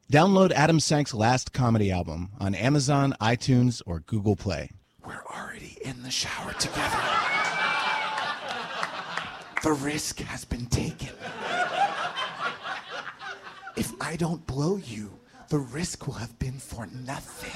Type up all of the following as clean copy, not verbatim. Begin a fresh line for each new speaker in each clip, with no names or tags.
Download Adam Sank's last comedy album on Amazon, iTunes, or Google Play.
We're already in the shower together. The risk has been taken. If I don't blow you, the risk will have been for nothing.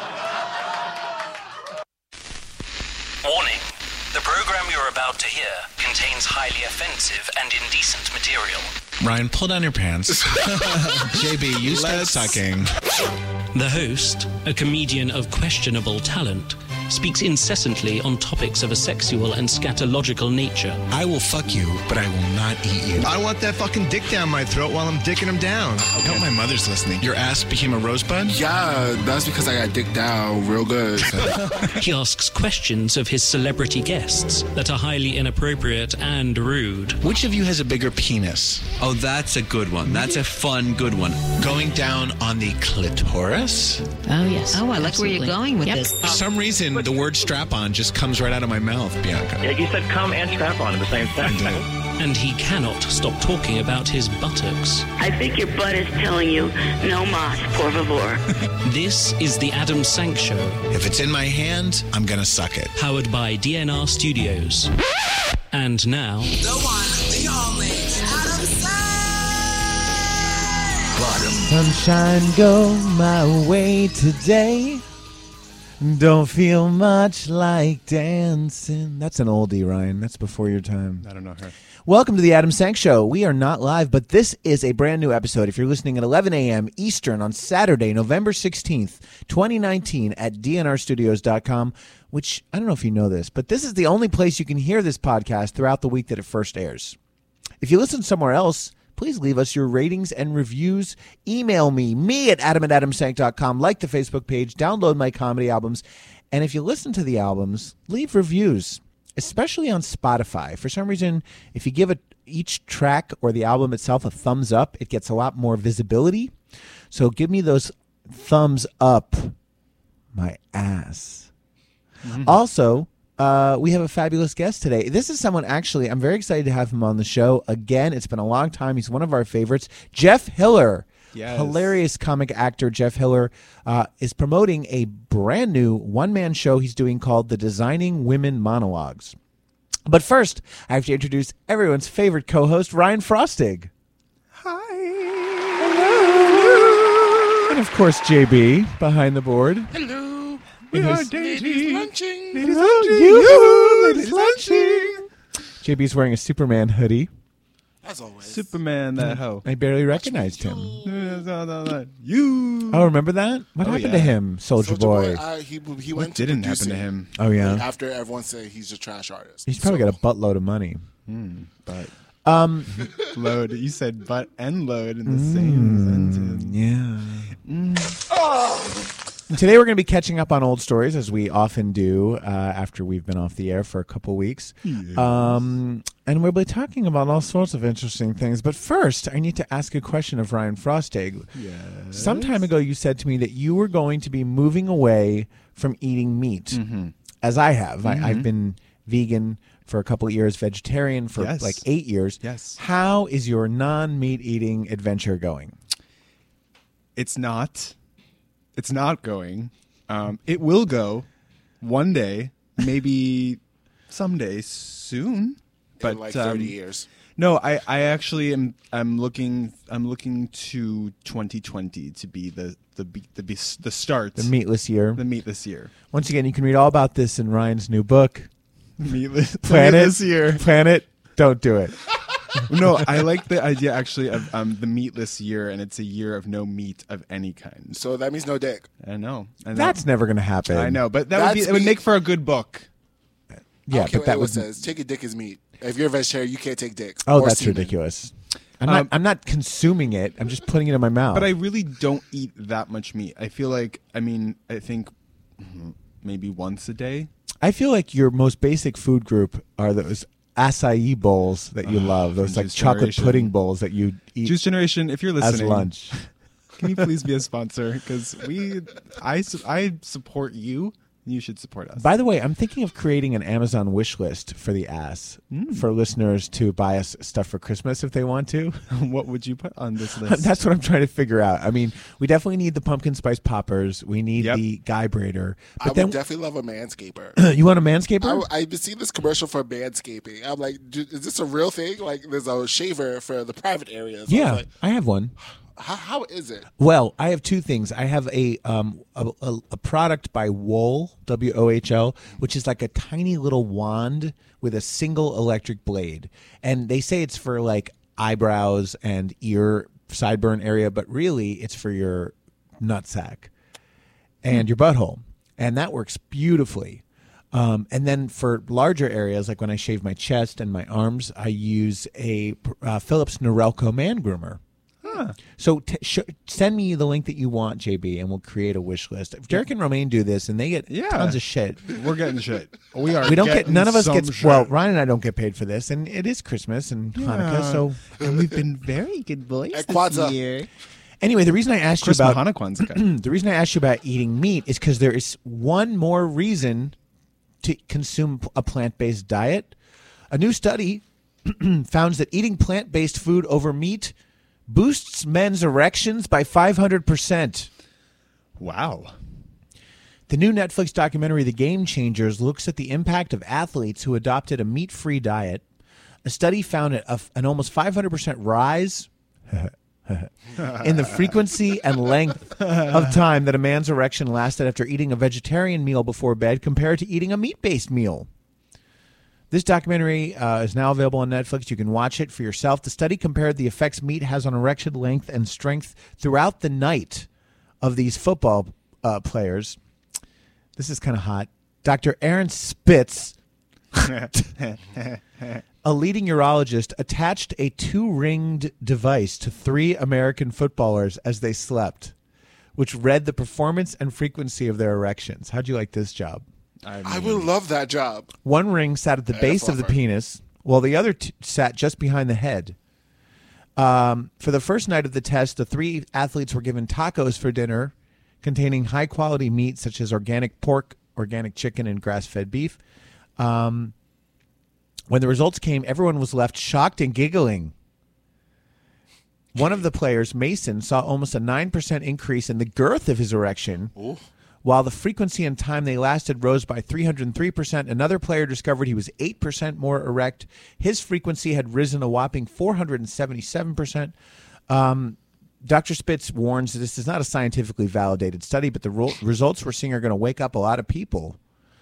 Warning. The program you're about to hear contains highly offensive and indecent material.
Ryan, pull down your pants. JB, you start sucking.
The host, a comedian of questionable talent, speaks incessantly on topics of a sexual and scatological nature.
I will fuck you, but I will not eat you.
I want that fucking dick down my throat while I'm dicking him down.
I hope my mother's listening. Your ass became a rosebud?
Yeah, that's because I got dick down real good.
He asks questions of his celebrity guests that are highly inappropriate and rude.
Which of you has a bigger penis?
Oh, that's a good one. That's a fun, good one.
Going down on the clitoris?
Oh, yes.
Oh, I like where you're going with this.
For some reason, the word strap-on just comes right out of my mouth, Bianca.
Yeah, you said come and strap on in the same sentence.
And he cannot stop talking about his buttocks.
I think your butt is telling you, no mas, por favor.
This is the Adam Sank Show.
If it's in my hand, I'm gonna suck it.
Powered by DNR Studios. And now...
The one, the only, Adam Sank!
Sunshine go my way today. Don't feel much like dancing. That's an oldie, Ryan. That's before your time.
I don't know her.
Welcome to the Adam Sank Show. We are not live, but this is a brand new episode. If you're listening at 11 a.m. Eastern on Saturday, November 16th, 2019 at dnrstudios.com, which I don't know if you know this, but this is the only place you can hear this podcast throughout the week that it first airs. If you listen somewhere else, please leave us your ratings and reviews. Email me at adam@adamsank.com, like the Facebook page, download my comedy albums, and if you listen to the albums, leave reviews, especially on Spotify. For some reason, if you give each track or the album itself a thumbs up, it gets a lot more visibility. So give me those thumbs up, my ass. Mm-hmm. Also, we have a fabulous guest today. This is someone, actually, I'm very excited to have him on the show. Again, it's been a long time. He's one of our favorites. Jeff Hiller.
Yes.
Hilarious comic actor Jeff Hiller is promoting a brand new one-man show he's doing called The Designing Women Monologues. But first, I have to introduce everyone's favorite co-host, Ryan Frostig.
Hi.
Hello. And of course, JB behind the board.
Hello.
We are dating.
Ladies lunching.
Ladies lunching.
Ladies lunching. JB's wearing a Superman hoodie.
As always.
Superman, that hoe.
I barely recognized him.
You.
Oh, remember that? What happened to him, Soldier Boy?
He
What
went to
didn't happen to
producing
him?
Oh, yeah.
after everyone said he's a trash artist.
He's probably got a buttload of money.
But load. You said butt and load in the same sentence.
Yeah. Today we're going to be catching up on old stories, as we often do after we've been off the air for a couple weeks.
Yes.
And we'll be talking about all sorts of interesting things. But first, I need to ask a question of Ryan Frostig.
Yes.
Some time ago, you said to me that you were going to be moving away from eating meat, as I have. I've been vegan for a couple of years, vegetarian for like 8 years.
Yes.
How is your non-meat eating adventure going?
It's not going. It will go one day, maybe someday soon. But
in like 30 years.
No, I actually am. I'm looking to 2020 to be the start.
The meatless year.
The meatless year.
Once again, you can read all about this in Ryan's new book,
Meatless
Planet
Year.
Planet, don't do it.
No, I like the idea actually of the meatless year, and it's a year of no meat of any kind.
So that means no dick.
I know.
That's never going to happen.
I know, but it would make for a good book.
Yeah, but that
was says take a dick as meat. If you're a vegetarian, you can't take dick.
Oh,
or
that's
semen.
ridiculous. I'm not consuming it. I'm just putting it in my mouth.
But I really don't eat that much meat. I feel like, I think maybe once a day.
I feel like your most basic food group are those acai bowls that you love. Those like chocolate pudding bowls that you eat.
Juice Generation, if you're listening.
As lunch.
Can you please be a sponsor? Because I support you. You should support us.
By the way, I'm thinking of creating an Amazon wish list for the ass for listeners to buy us stuff for Christmas if they want to.
What would you put on this list?
That's what I'm trying to figure out. I mean, we definitely need the pumpkin spice poppers. We need the guy braider.
I
But
would definitely love a manscaper.
you want a manscaper?
I've seen this commercial for manscaping. I'm like, is this a real thing? Like, there's a shaver for the private areas.
Yeah,
I was like,
I have one.
how is it?
Well, I have two things. I have a product by Wohl, WOHL, which is like a tiny little wand with a single electric blade, and they say it's for like eyebrows and ear sideburn area, but really it's for your nutsack and your butthole, and that works beautifully. And then for larger areas, like when I shave my chest and my arms, I use a Philips Norelco man groomer. So send me the link that you want, JB, and we'll create a wish list. If Derek and Romaine do this, and they get tons of shit.
We're getting shit.
We don't get. None of us gets. Well, Ryan and I don't get paid for this, and it is Christmas and Hanukkah, so
and we've been very good boys
Kwanzaa.
this year.
Anyway, the reason I asked you about
the
reason I asked you about eating meat is because there is one more reason to consume a plant-based diet. A new study found that eating plant-based food over meat boosts men's erections by 500%.
Wow.
The new Netflix documentary, The Game Changers, looks at the impact of athletes who adopted a meat-free diet. A study found an almost 500% rise in the frequency and length of time that a man's erection lasted after eating a vegetarian meal before bed compared to eating a meat-based meal. This documentary is now available on Netflix. You can watch it for yourself. The study compared the effects meat has on erection length and strength throughout the night of these football players. This is kind of hot. Dr. Aaron Spitz, a leading urologist, attached a 2-ringed device to 3 American footballers as they slept, which read the performance and frequency of their erections. How'd you like this job?
I would love that job.
One ring sat at the base of the penis, while the other sat just behind the head. For the first night of the test, the 3 athletes were given tacos for dinner containing high-quality meat such as organic pork, organic chicken, and grass-fed beef. When the results came, everyone was left shocked and giggling. One of the players, Mason, saw almost a 9% increase in the girth of his erection, while the frequency and time they lasted rose by 303%. Another player discovered he was 8% more erect. His frequency had risen a whopping 477%. Dr. Spitz warns that this is not a scientifically validated study, but the results we're seeing are going to wake up a lot of people.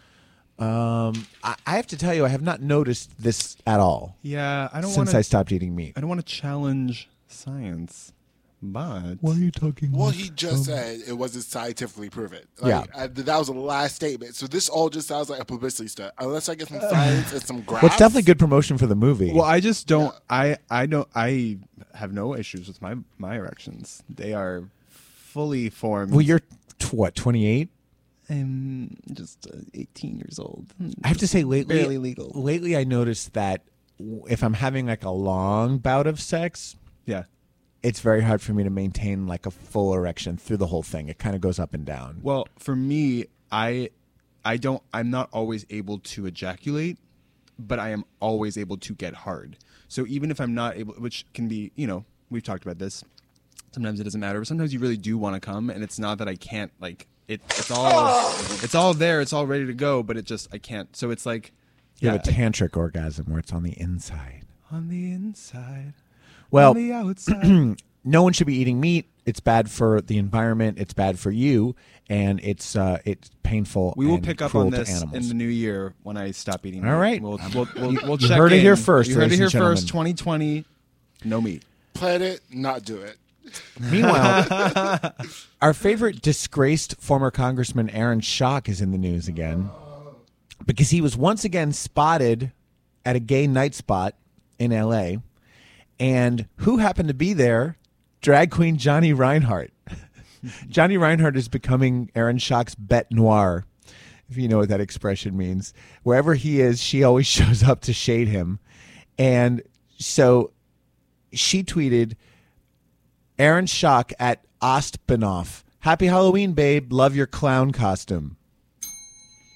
I have to tell you, I have not noticed this at all.
Yeah, I don't
since I stopped eating meat.
I don't want to challenge science, but
why are you talking?
Well, he just said it wasn't scientifically proven. Like, that was the last statement. So this all just sounds like a publicity stunt, unless I get some science and some graphs.
Well, it's definitely good promotion for the movie.
Well, I just don't. I have no issues with my erections. They are fully formed.
Well, you're what, 28?
I'm just 18 years old.
I have to say,
barely legal.
Lately, I noticed that if I'm having like a long bout of sex, it's very hard for me to maintain like a full erection through the whole thing. It kind of goes up and down.
Well, for me, I'm not always able to ejaculate, but I am always able to get hard. So even if I'm not able, which can be, we've talked about this. Sometimes it doesn't matter, but sometimes you really do want to come, and it's not that I can't, like, it's all there, it's all ready to go, but I can't. So it's like,
you have a tantric orgasm where it's on the inside.
On the inside.
Well,
on the outside.
No one should be eating meat. It's bad for the environment. It's bad for you, and it's painful.
We will
and
pick up
cruel
on
to
this
animals.
in the new year when I stop eating meat.
All right,
we'll
you
check
heard it
in.
here first.
You heard it
ladies
here
and
first.
gentlemen.
2020, no meat.
Plan it, not do it.
Meanwhile, our favorite disgraced former Congressman Aaron Schock is in the news again because he was once again spotted at a gay night spot in L.A. And who happened to be there? Drag queen Johnny Reinhardt. Johnny Reinhardt is becoming Aaron Schock's bête noire, if you know what that expression means. Wherever he is, she always shows up to shade him. And so she tweeted, Aaron Schock at Ostbanoff. Happy Halloween, babe. Love your clown costume.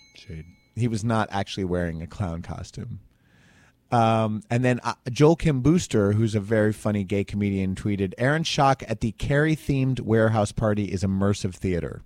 He was not actually wearing a clown costume. And then Joel Kim Booster, who's a very funny gay comedian, tweeted, Aaron Schock at the Carrie-themed warehouse party is immersive theater.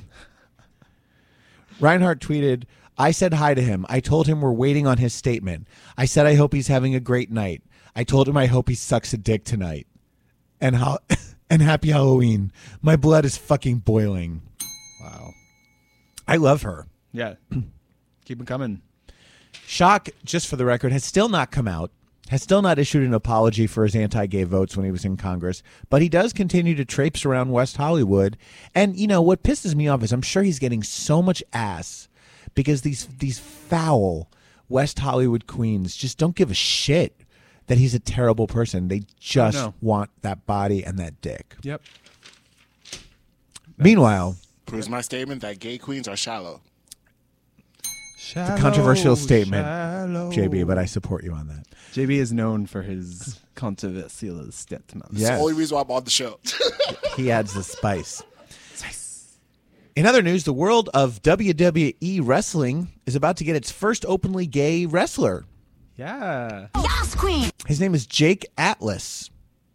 Reinhardt tweeted, I said hi to him. I told him we're waiting on his statement. I said I hope he's having a great night. I told him I hope he sucks a dick tonight. And happy Halloween. My blood is fucking boiling.
Wow.
I love her.
Yeah. Keep them coming.
Schock, just for the record, has still not come out, has still not issued an apology for his anti-gay votes when he was in Congress, but he does continue to traipse around West Hollywood. And, you know, what pisses me off is I'm sure he's getting so much ass because these foul West Hollywood queens just don't give a shit that he's a terrible person. They just want that body and that dick.
Yep.
Meanwhile,
proves my statement that gay queens are shallow.
It's a controversial statement, JB, but I support you on that.
JB is known for his controversial statements.
That's the only reason why I'm on the show.
He adds the spice. In other news, the world of WWE wrestling is about to get its first openly gay wrestler.
Yeah.
Yes, queen.
His name is Jake Atlas.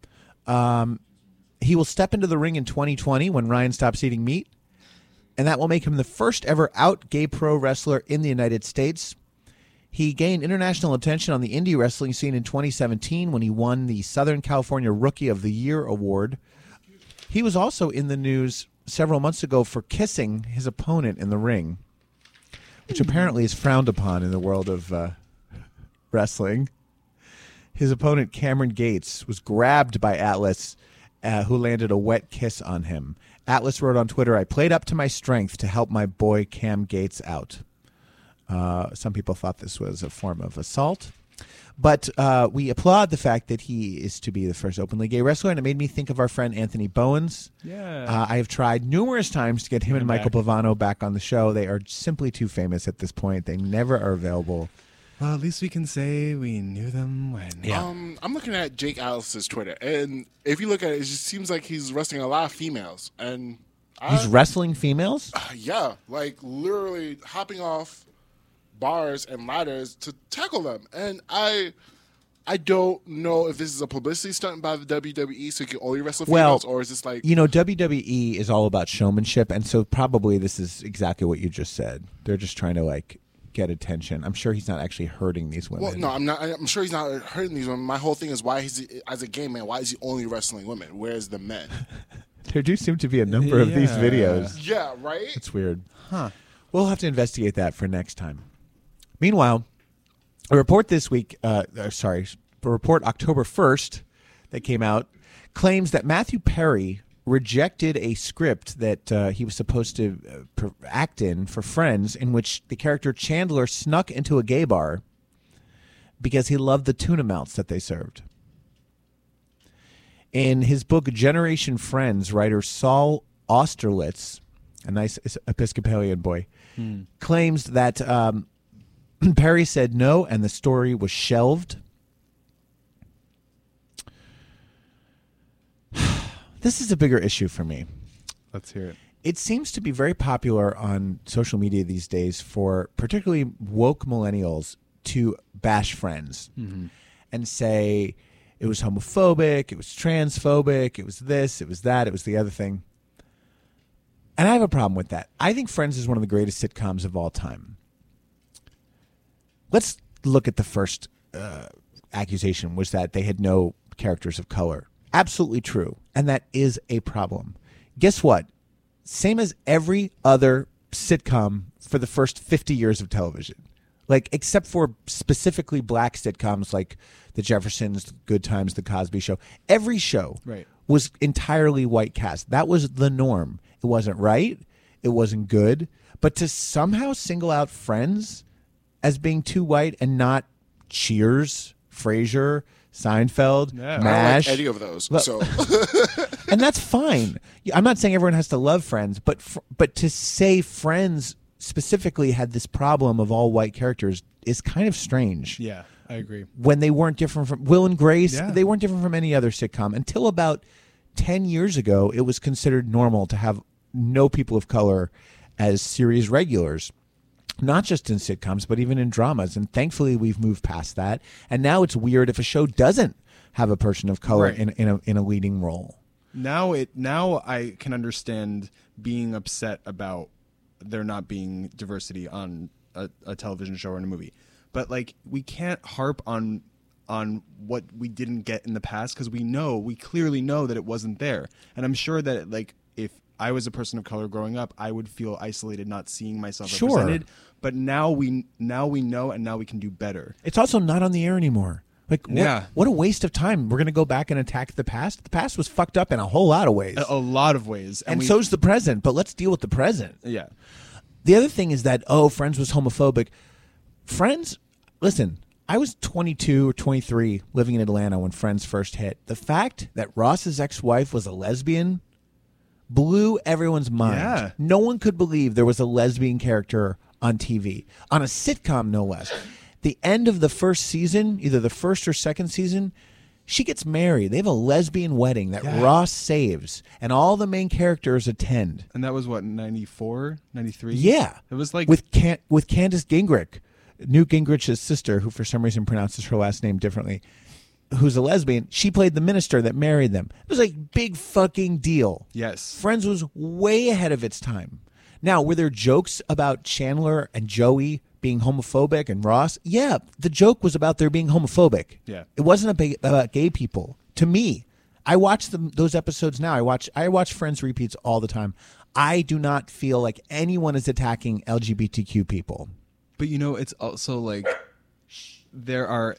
He will step into the ring in 2020 when Ryan stops eating meat, and that will make him the first ever out gay pro wrestler in the United States. He gained international attention on the indie wrestling scene in 2017 when he won the Southern California Rookie of the Year award. He was also in the news several months ago for kissing his opponent in the ring, which apparently is frowned upon in the world of wrestling. His opponent, Cameron Gates, was grabbed by Atlas, who landed a wet kiss on him. Atlas wrote on Twitter, I played up to my strength to help my boy Cam Gates out. Some people thought this was a form of assault. But we applaud the fact that he is to be the first openly gay wrestler, and it made me think of our friend Anthony Bowens.
Yeah.
I have tried numerous times to get him and Michael Pavano back on the show. They are simply too famous at this point. They never are available.
Well, at least we can say we knew them when.
Yeah.
I'm looking at Jake Atlas's Twitter, and if you look at it, it just seems like he's wrestling a lot of females. And
he's wrestling females?
Yeah, like literally hopping off bars and ladders to tackle them. And I don't know if this is a publicity stunt by the WWE so you can only wrestle females, or is this like...
You know, WWE is all about showmanship, and so probably this is exactly what you just said. They're just trying to, like, get attention. I'm sure he's not actually hurting these women.
Well, no, I'm not. I'm sure he's not hurting these women. My whole thing is why as a gay man, why is he only wrestling women? Where's the men?
There do seem to be a number of these videos.
Yeah, right?
It's weird. Huh. We'll have to investigate that for next time. Meanwhile, a report this week, a report October 1st that came out claims that Matthew Perry rejected a script that he was supposed to act in for Friends, in which the character Chandler snuck into a gay bar because he loved the tuna melts that they served. In his book Generation Friends, writer Saul Austerlitz, a nice Episcopalian boy, claims that Perry said no and the story was shelved. This is a bigger issue for me.
Let's hear it.
It seems to be very popular on social media these days for particularly woke millennials to bash Friends and say it was homophobic, it was transphobic, it was this, it was that, it was the other thing. And I have a problem with that. I think Friends is one of the greatest sitcoms of all time. Let's look at the first accusation, was that they had no characters of color. Absolutely true. And that is a problem. Guess what? Same as every other sitcom for the first 50 years of television. Like, except for specifically black sitcoms like The Jeffersons, Good Times, The Cosby Show. Every show was entirely white cast. That was the norm. It wasn't right. It wasn't good. But to somehow single out Friends as being too white and not Cheers, Frasier, Seinfeld, MASH.
I don't like any of those. So.
And that's fine. I'm not saying everyone has to love Friends, but to say Friends specifically had this problem of all white characters is kind of strange.
Yeah, I agree.
When they weren't different from Will and Grace, they weren't different from any other sitcom. Until about 10 years ago, it was considered normal to have no people of color as series regulars. not just in sitcoms, but even in dramas. And thankfully, we've moved past that. And now it's weird if a show doesn't have a person of color
Right.
in a leading role.
Now I can understand being upset about there not being diversity on a television show or in a movie, but like we can't harp on what we didn't get in the past because we clearly know that it wasn't there. And I'm sure that like if I was a person of color growing up, I would feel isolated not seeing myself
Sure.
represented. But now we know, and now we can do better.
It's also not on the air anymore. Like, what a waste of time. We're going to go back and attack the past. The past was fucked up in a whole lot of ways.
A lot of ways.
And so's the present, but let's deal with the present.
Yeah.
The other thing is that, Friends was homophobic. Friends, listen, I was 22 or 23 living in Atlanta when Friends first hit. The fact that Ross's ex-wife was a lesbian blew everyone's mind.
Yeah.
No one could believe there was a lesbian character on TV, on a sitcom no less. The end of the first season, either the first or second season, she gets married. They have a lesbian wedding that Ross saves, and all the main characters attend.
And that was what, 94, 93?
Yeah.
It was like
with Candace Gingrich, Newt Gingrich's sister, who for some reason pronounces her last name differently, who's a lesbian. She played the minister that married them. It was like big fucking deal.
Yes.
Friends was way ahead of its time. Now, were there jokes about Chandler and Joey being homophobic and Ross? Yeah, the joke was about their being homophobic.
Yeah.
It wasn't about gay people. To me, I watch those episodes now. I watch Friends repeats all the time. I do not feel like anyone is attacking LGBTQ people.
But it's also like there are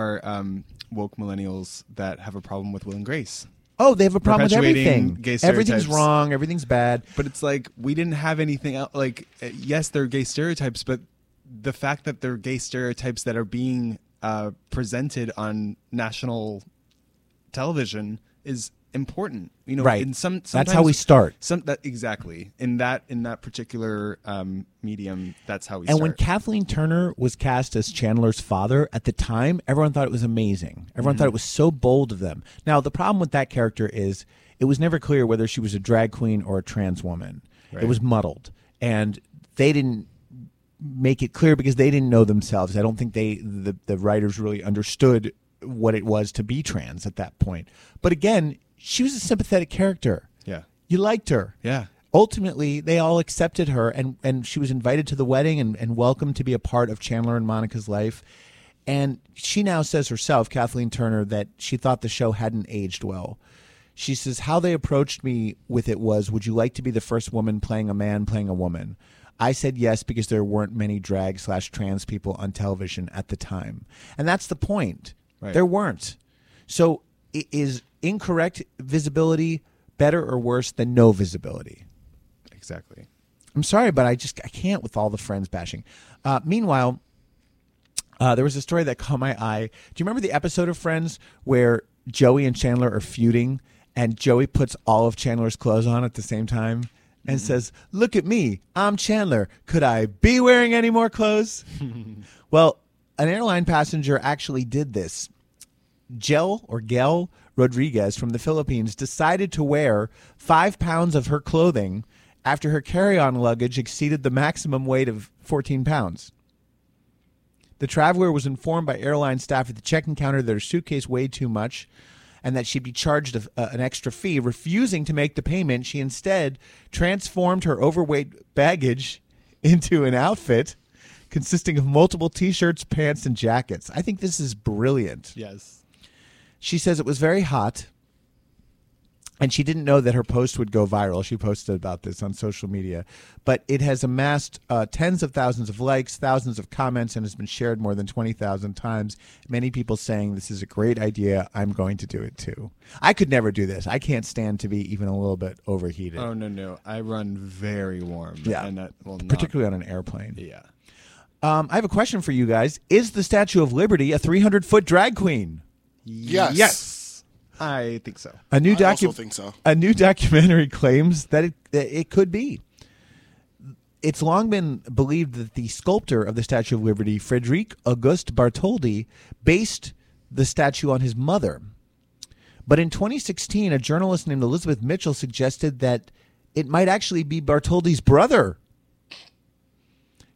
woke millennials that have a problem with Will and Grace.
Oh, they have a problem with
Perpetuating
everything.
gay
Everything's
stereotypes.
wrong. Everything's bad.
But it's like we didn't have anything else. Like, yes, they're gay stereotypes, but the fact that they're gay stereotypes that are being presented on national television is important.
Right.
That's
how we start.
Exactly. In that particular medium, that's how we
And
start.
when Kathleen Turner was cast as Chandler's father at the time, everyone thought it was amazing. Everyone thought it was so bold of them. Now, the problem with that character is it was never clear whether she was a drag queen or a trans woman.
Right.
It was muddled. And they didn't make it clear because they didn't know themselves. I don't think the writers really understood what it was to be trans at that point. But again, she was a sympathetic character.
Yeah.
You liked her.
Yeah.
Ultimately, they all accepted her, and she was invited to the wedding and welcomed to be a part of Chandler and Monica's life. And she now says herself, Kathleen Turner, that she thought the show hadn't aged well. She says, how they approached me with it was, would you like to be the first woman playing a man playing a woman? I said yes because there weren't many drag/trans people on television at the time. And that's the point.
Right.
There weren't. So is incorrect visibility better or worse than no visibility?
Exactly.
I'm sorry, but I can't with all the Friends bashing. Meanwhile, there was a story that caught my eye. Do you remember the episode of Friends where Joey and Chandler are feuding and Joey puts all of Chandler's clothes on at the same time and says, look at me, I'm Chandler. Could I be wearing any more clothes? Well, an airline passenger actually did this. Gel Rodriguez from the Philippines decided to wear 5 pounds of her clothing after her carry-on luggage exceeded the maximum weight of 14 pounds. The traveler was informed by airline staff at the check-in counter that her suitcase weighed too much and that she'd be charged an extra fee. Refusing to make the payment, she instead transformed her overweight baggage into an outfit consisting of multiple T-shirts, pants, and jackets. I think this is brilliant.
Yes.
She says it was very hot, and she didn't know that her post would go viral. She posted about this on social media. But it has amassed tens of thousands of likes, thousands of comments, and has been shared more than 20,000 times. Many people saying this is a great idea. I'm going to do it too. I could never do this. I can't stand to be even a little bit overheated.
Oh, no. I run very warm.
Yeah,
And that will not...
particularly on an airplane.
Yeah.
I have a question for you guys. Is the Statue of Liberty a 300-foot drag queen?
Yes.
Yes. I think so.
I also think so.
A new documentary claims that it could be. It's long been believed that the sculptor of the Statue of Liberty, Frederic Auguste Bartholdi, based the statue on his mother. But in 2016, a journalist named Elizabeth Mitchell suggested that it might actually be Bartholdi's brother.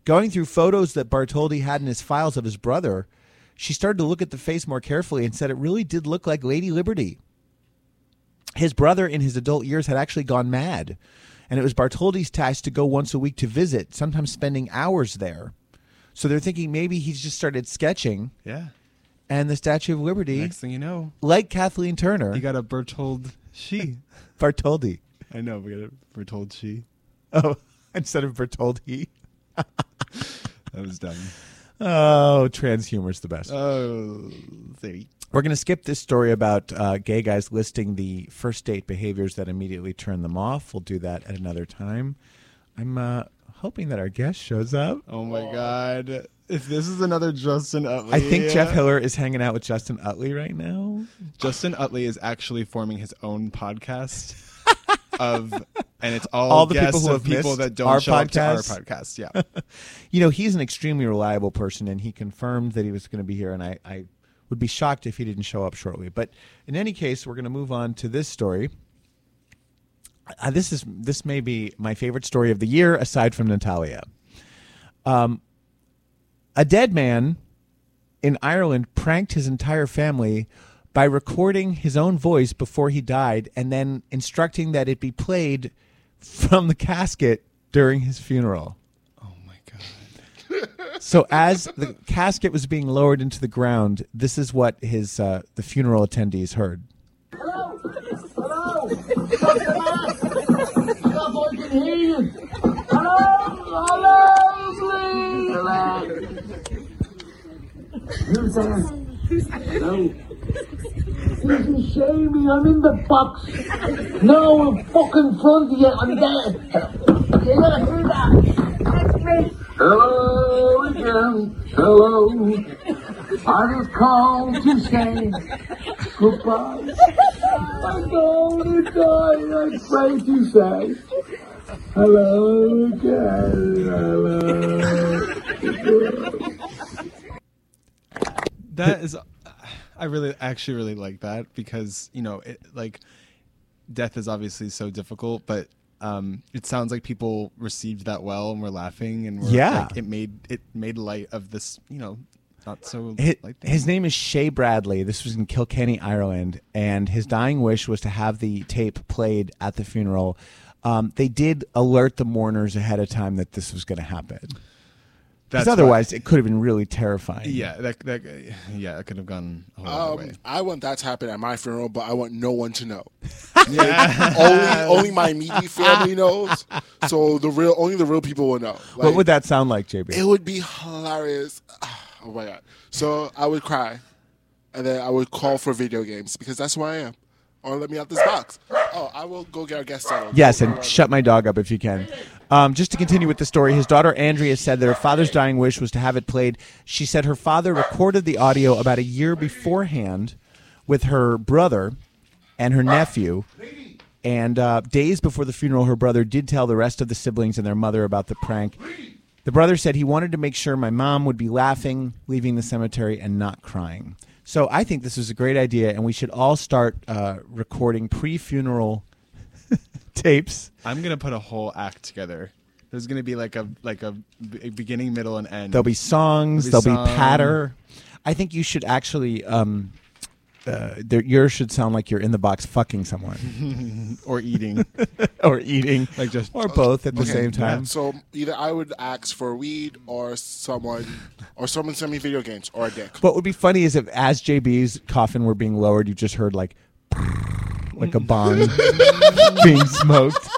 Going through photos that Bartholdi had in his files of his brother, she started to look at the face more carefully and said it really did look like Lady Liberty. His brother in his adult years had actually gone mad, and it was Bartholdi's task to go once a week to visit, sometimes spending hours there. So they're thinking maybe he's just started sketching.
Yeah.
And the Statue of Liberty,
Next thing you know,
like Kathleen Turner,
you got a Bertold she.
Bartholdi.
I know, we got a Bertold she.
Oh, instead of Bertoldi.
That was dumb.
Oh, trans humor's the best.
Oh, sorry.
We're going to skip this story about gay guys listing the first date behaviors that immediately turn them off. We'll do that at another time. I'm hoping that our guest shows up.
Oh, my God. If this is another Justin Utley.
I think Jeff Hiller is hanging out with Justin Utley right now.
Justin Utley is actually forming his own podcast and it's all
the
guests
people who
of
have
people
missed
that don't
our
show up to our
podcast.
podcast. Yeah.
You know, he's an extremely reliable person, and he confirmed that he was going to be here, and I would be shocked if he didn't show up shortly. But in any case, we're going to move on to this story. This may be my favorite story of the year, aside from Natalia. A dead man in Ireland pranked his entire family by recording his own voice before he died and then instructing that it be played from the casket during his funeral.
Oh, my God.
So as the casket was being lowered into the ground, this is what the funeral attendees heard.
Hello? Hello? Hello? I can hear you. Hello? Hello? Please? Who's there? Hello? You can show me. I'm in the box. No, I'm fucking front of you. I'm there. You're gonna hear that. That's me. Hello again. Hello. I just called to say goodbye. I'm going to die. I'm afraid to say hello again. Hello.
That is, I actually really like that because, you know, death is obviously so difficult, but it sounds like people received that well and were laughing and were,
yeah,
it made light of this, you know, not so light thing.
His name is Shay Bradley. This was in Kilkenny, Ireland, and his dying wish was to have the tape played at the funeral. They did alert the mourners ahead of time that this was going to happen. Because otherwise, it could have been really terrifying.
Yeah, that could have gone a whole other way.
I want that to happen at my funeral, but I want no one to know.
Yeah.
only my immediate family knows. So only the real people will know. Like,
what would that sound like, JB?
It would be hilarious. Oh my God! So I would cry, and then I would call for video games because that's who I am. Or let me out this box. Oh, I will go get our guest settled.
Yes, and shut my dog up if you can. Just to continue with the story, his daughter Andrea said that her father's dying wish was to have it played. She said her father recorded the audio about a year beforehand with her brother and her nephew. And days before the funeral, her brother did tell the rest of the siblings and their mother about the prank. The brother said he wanted to make sure my mom would be laughing, leaving the cemetery, and not crying. So I think this is a great idea, and we should all start recording pre-funeral tapes.
I'm gonna put a whole act together. There's gonna be like a beginning, middle, and end.
There'll be songs. There'll be patter. I think you should actually. Yours should sound like you're in the box fucking someone,
or eating,
or eating, or both at the same time.
Yeah. So either I would ask for weed, or someone send me video games, or a dick.
What would be funny is if, as JB's coffin were being lowered, you just heard like a bong being smoked.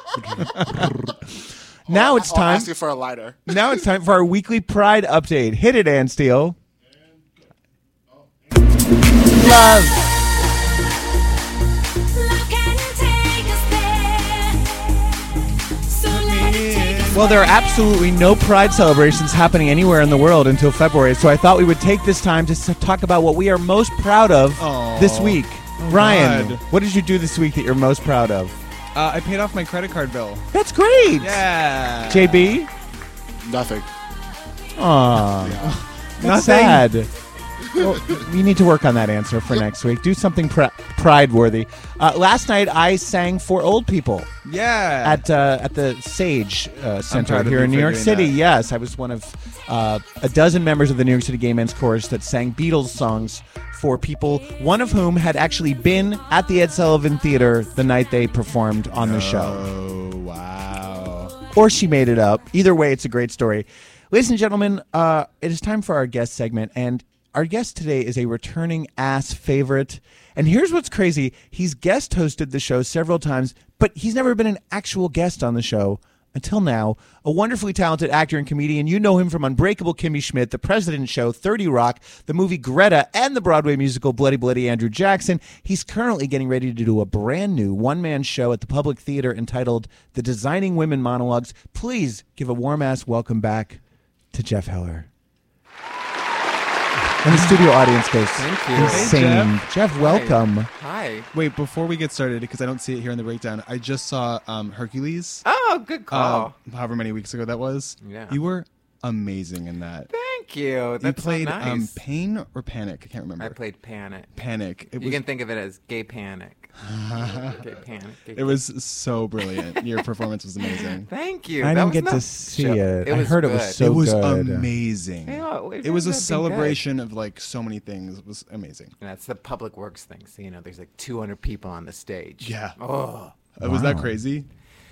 Now it's time.
I'll ask you for a lighter.
Now it's time for our weekly Pride update. Hit it, Ann Steele. Love. Well, there are absolutely no Pride celebrations happening anywhere in the world until February, so I thought we would take this time to talk about what we are most proud of this week. Ryan, what did you do this week that you're most proud of?
I paid off my credit card bill.
That's great.
Yeah.
JB?
Nothing.
Aw.
Yeah.
That's sad. Well, we need to work on that answer for next week. Do something pride-worthy. Last night, I sang for old people.
Yeah.
At the Sage Center
proud of
here
you
in
for
New York
doing
City.
that.
Yes, I was one of a dozen members of the New York City Gay Men's Chorus that sang Beatles songs for people, one of whom had actually been at the Ed Sullivan Theater the night they performed on the show.
Oh, wow.
Or she made it up. Either way, it's a great story. Ladies and gentlemen, it is time for our guest segment, and our guest today is a returning ass favorite. And here's what's crazy. He's guest hosted the show several times, but he's never been an actual guest on the show until now. A wonderfully talented actor and comedian. You know him from Unbreakable Kimmy Schmidt, The President Show, 30 Rock, the movie Greta, and the Broadway musical Bloody Bloody Andrew Jackson. He's currently getting ready to do a brand new one-man show at the Public Theater entitled The Designing Women Monologues. Please give a warm-ass welcome back to Jeff Heller. And the studio audience goes insane.
Hey,
Jeff, welcome.
Hi.
Wait, before we get started, because I don't see it here in the breakdown, I just saw Hercules.
Oh, good call.
However many weeks ago that was.
Yeah.
You were amazing in that.
Thank you. That's
You played
so nice.
Pain or Panic? I can't remember.
I played Panic.
Panic.
You can think of it as Gay Panic. Gay Panic.
It was so brilliant. Your performance was amazing.
Thank you.
I
That
didn't
was
get to
not-
see
Sure.
it.
It
I
was
heard it was
good.
so
it was
good.
amazing.
Yeah,
it was a
ended up being
celebration of like so many things. It was amazing.
And that's the public works thing. So, there's like 200 people on the stage.
Yeah.
Oh.
Was that crazy?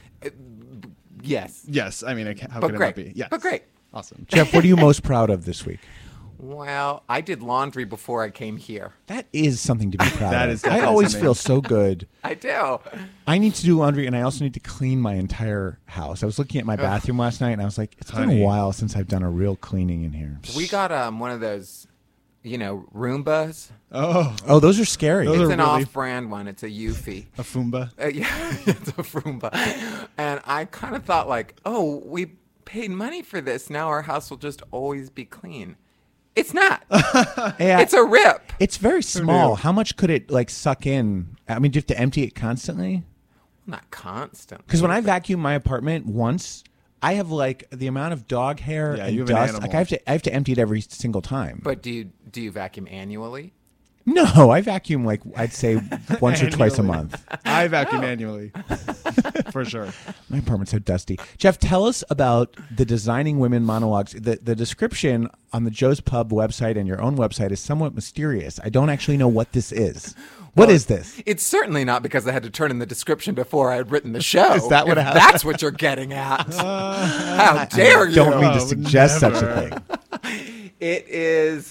Yes.
Yes. I mean, how
But
could
great.
it not be? Yes.
But great.
Awesome.
Jeff, what are you most proud of this week?
Well, I did laundry before I came here.
That is something to be proud
That
of.
is
I
definitely
always
something.
feel so good.
I do.
I need to do laundry, and I also need to clean my entire house. I was looking at my bathroom last night, and I was like, it's been
Honey.
a while since I've done a real cleaning in here.
We got one of those, Roombas.
Oh, those are scary.
Those
It's
are
an
really-
off-brand one. It's a Eufy.
A Fumba.
Yeah, it's a Roomba. And I kind of thought oh, we paid money for this. Now our house will just always be clean. It's not.
Yeah,
It's a rip.
It's very small.
new.
How much could it suck in? I mean, do you have to empty it constantly?
Not constant.
Because when I vacuum my apartment once, I have the amount of dog hair
Yeah,
and
you have an
dust.
animal.
I have to empty it every single time.
But do you vacuum annually?
No, I vacuum I'd say once or twice a
Annually.
month.
I vacuum annually. For sure.
My apartment's so dusty. Jeff, tell us about the Designing Women monologues. The description on the Joe's Pub website and your own website is somewhat mysterious. I don't actually know what this is. What is this?
It's certainly not because I had to turn in the description before I had written the show.
Is that what
if
happened?
that's what you're getting at? How dare you?
Don't mean to
Oh,
suggest such a
never.
It
thing.
is.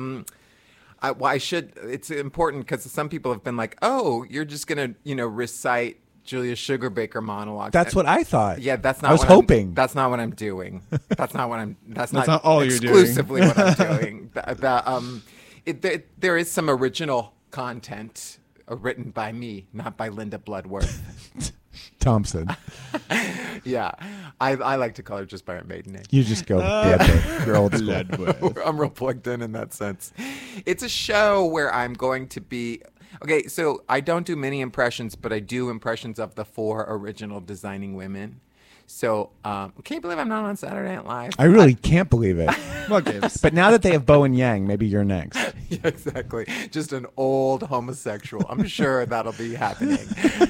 It's important because some people have been like, "Oh, you're just gonna, recite Julia Sugarbaker monologues."
That's what I thought.
Yeah, that's not.
I was
what
hoping.
That's not what I'm doing. That's not what I'm. That's
not
not
all you're doing.
exclusively what I'm doing. There is some original content written by me, not by Linda Bloodworth.
Thompson.
Yeah, I like to call her just by her maiden name.
You just go Bloodworth. You're old school.
I'm real plugged in that sense. It's a show where I'm going to be. Okay, so I don't do many impressions, but I do impressions of the 4 original Designing Women. So, can you believe I'm not on Saturday Night Live?
I really can't believe it.
Well, Gibbs.
But now that they have Bo and Yang, maybe you're next.
Yeah, exactly. Just an old homosexual. I'm sure that'll be happening.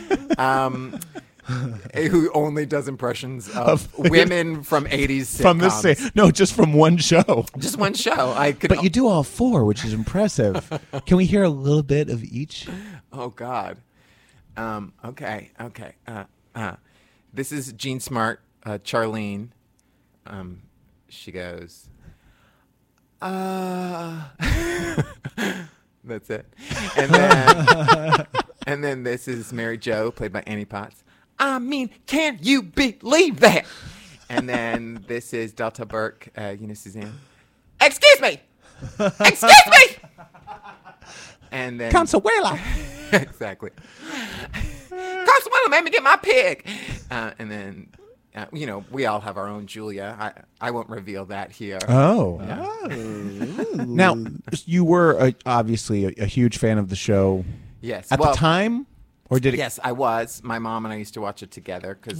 Who only does impressions of women from 80s sitcoms.
From this, no, just from one show.
Just one show.
But you do all 4, which is impressive. Can we hear a little bit of each?
Oh God. Okay. This is Jean Smart, Charlene. She goes, That's it. And then this is Mary Jo, played by Annie Potts. I mean, can you believe that? And then this is Delta Burke, Suzanne. Excuse me! Excuse me! And then
Consuela.
Exactly. Consuela made me get my pig. And then, we all have our own Julia. I won't reveal that here.
Oh.
Yeah.
Now, you were obviously a huge fan of the show.
Yes.
At the time? Or did it?
Yes, I was. My mom and I used to watch it together because,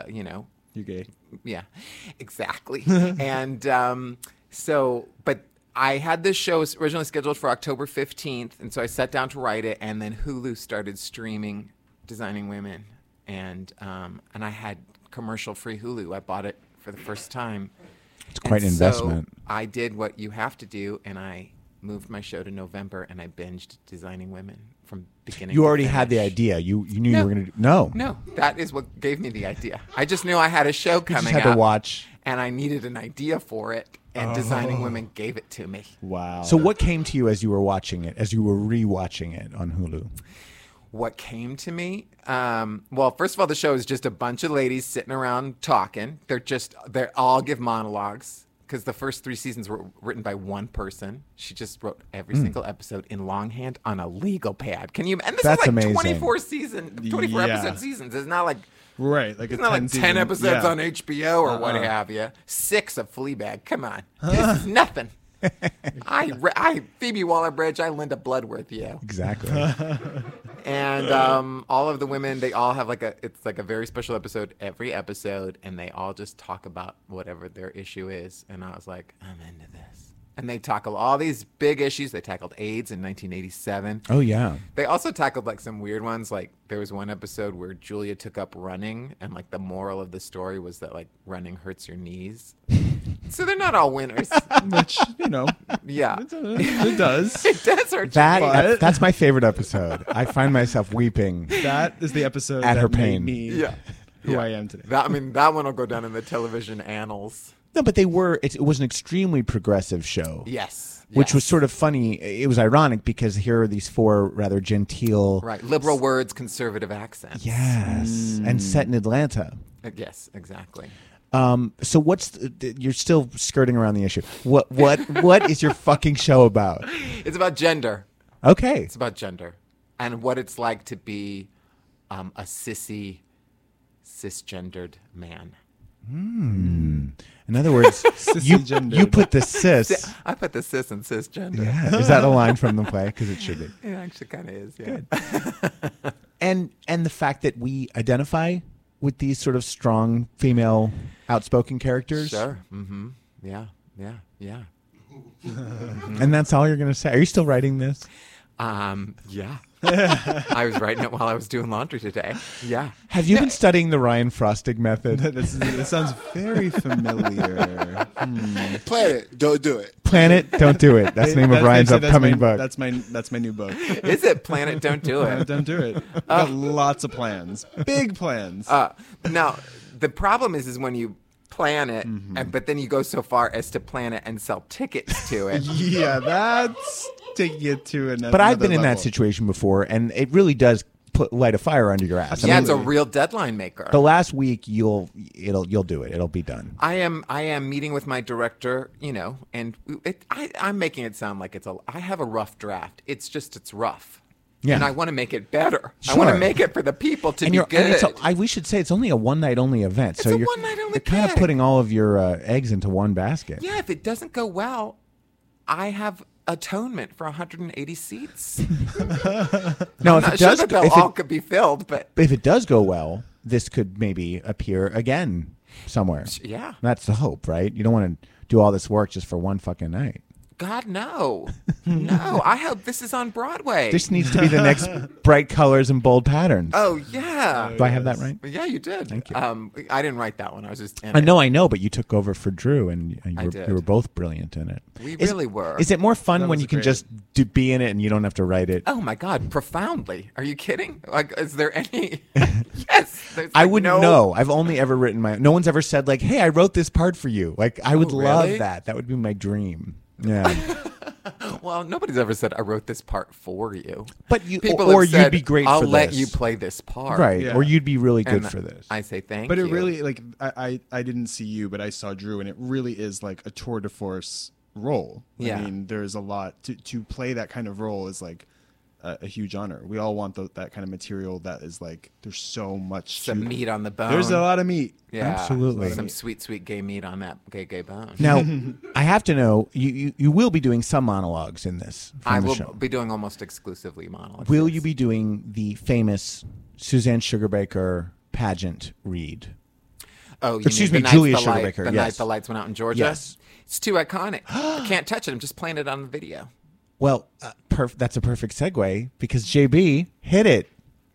You're gay.
Yeah, exactly. And but I had this show originally scheduled for October 15th, and so I sat down to write it, and then Hulu started streaming Designing Women, and I had commercial-free Hulu. I bought it for the first time.
It's quite an investment.
So I did what you have to do, and I moved my show to November, and I binged Designing Women from beginning.
You already
to
had the
finish.
idea. You knew you were going to do. No.
No, that is what gave me the idea. I just knew I had a show
You
coming
just had
up,
to watch.
and I needed an idea for it, and Designing Women gave it to me.
Wow.
So what came to you as you were watching it, as you were rewatching it on Hulu?
What came to me? Well, first of all, the show is just a bunch of ladies sitting around talking. They all give monologues because the first 3 seasons were written by one person. She just wrote every single episode in longhand on a legal pad. Can you? And this
That's
is like
amazing.
24
Yeah.
episode seasons. It's not like
Right, like
it's not like 10 episodes on HBO or what have you. 6 of Fleabag. Come on, this is nothing. I Phoebe Waller-Bridge. I Linda Bloodworth. You.
Exactly.
And all of the women, they all have it's like a very special episode every episode, and they all just talk about whatever their issue is. And I was like, I'm into this. And they tackle all these big issues. They tackled AIDS in 1987.
Oh, yeah.
They also tackled like some weird ones. Like there was one episode where Julia took up running, and like the moral of the story was that like running hurts your knees. So they're not all winners.
Which,
Yeah.
it does.
It does hurt your knees.
That's my favorite episode. I find myself weeping.
That is the episode
At
that
her
made
pain.
me
Yeah.
who I am today.
That one will go down in the television annals.
No, but it was an extremely progressive show.
Yes.
Which was sort of funny. It was ironic because here are these 4 rather genteel.
Right. Liberal words, conservative accents.
Yes. And set in Atlanta.
Yes, exactly.
So you're still skirting around the issue. What is your fucking show about?
It's about gender.
Okay.
It's about gender and what it's like to be a sissy, cisgendered man.
In other words, you put the cis.
I put the cis in cisgender.
Yeah. Is that a line from the play? Because it should be.
It actually kind of is. Yeah.
Good. And the fact that we identify with these sort of strong female outspoken characters.
Sure. Mm-hmm. Yeah. Yeah. Yeah.
And that's all you're going to say. Are you still writing this?
Yeah. I was writing it while I was doing laundry today. Yeah.
Have you been studying the Ryan Frostig method?
This sounds very familiar.
Plan it, don't do it.
Plan it, don't do it. That's the name of Ryan's upcoming book.
That's my new book.
Is it Plan It, Don't Do
Plan
It?
It, Don't Do It. Got lots of plans. Big plans.
Now, the problem is when you plan it, but then you go so far as to plan it and sell tickets to it.
Yeah, that's taking it to another
But I've been in that
level.
situation before, and it really does light a fire under your ass.
Yeah, it's a real deadline maker.
The last week you'll do it. It'll be done.
I am meeting with my director, and I'm making it sound like I have a rough draft. It's rough.
Yeah.
And I want to make it better.
Sure.
I want to make it for the people to be good.
We should say it's only a one-night only event.
It's a one-night only
You're kind of
gig.
putting all of your eggs into one basket.
Yeah, if it doesn't go well, I have atonement for 180 seats.
No,
I'm
if
not
it
sure
does,
that they'll all could be filled, but
if it does go well, this could maybe appear again somewhere.
Yeah.
That's the hope, right? You don't want to do all this work just for one fucking night.
God, no. No, I hope this is on Broadway.
This needs to be the next bright colors and bold patterns.
Oh, yeah.
Do I have that right?
Yeah, you did.
Thank you.
I didn't write that one. I was just in
I
it.
know, but you took over for Drew, and you were both brilliant in it.
We really were.
Is it more fun
That
when
was
you can
great.
just be in it and you don't have to write it?
Oh, my God. Profoundly. Are you kidding? Like, is there any... Yes. there's
I
like
wouldn't
no...
know. I've only ever written no one's ever said like, "Hey, I wrote this part for you." Like, I would love
really?
that. That would be my dream. Yeah.
Well, nobody's ever said, I wrote this part for you.
But you,
People
or
have said,
you'd be great
I'll
for
let
this.
you play this part.
Right.
Yeah.
Or you'd be really good
And
for this.
I say thank
But
you.
it really, like, I didn't see you, but I saw Drew, and it really is like a tour de force role.
Yeah.
I mean, there's a lot to play that kind of role is like a huge honor. We all want that kind of material that is like, there's so much.
Some meat on the bone.
There's a lot of meat.
Yeah.
Absolutely.
Some sweet, sweet gay meat on that gay bone.
Now, I have to know, you will be doing some monologues in this from
I
the
will
show.
be doing almost exclusively monologues.
Will you be doing the famous Suzanne Sugarbaker pageant read?
Oh, you
Excuse
mean
me,
the
Julia
night the light-
Studebaker,
The
yes.
night the lights went out in Georgia?
Yes.
It's too iconic. I can't touch it. I'm just playing it on the video.
Well, that's a perfect segue because JB hit it.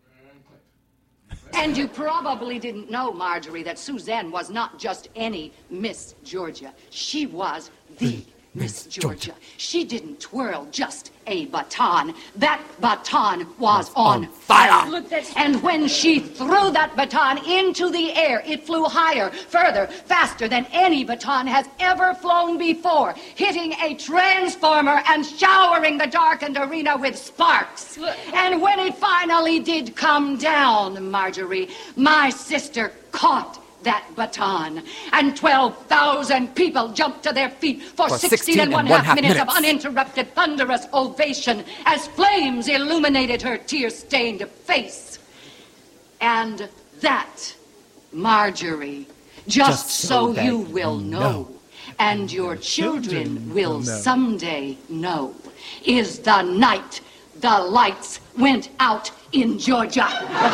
And you probably didn't know, Marjorie, that Suzanne was not just any Miss Georgia. She was the Miss Georgia. She didn't twirl just a baton. That baton was on fire. And when she threw that baton into the air, it flew higher, further, faster than any baton has ever flown before, hitting a transformer and showering the darkened arena with sparks. And when it finally did come down, Marjorie, my sister caught that baton, and 12,000 people jumped to their feet for 16 and one half minutes of uninterrupted thunderous ovation as flames illuminated her tear-stained face. And that, Marjorie, just so you will know, and your children will someday know, is the night the lights went out in Georgia.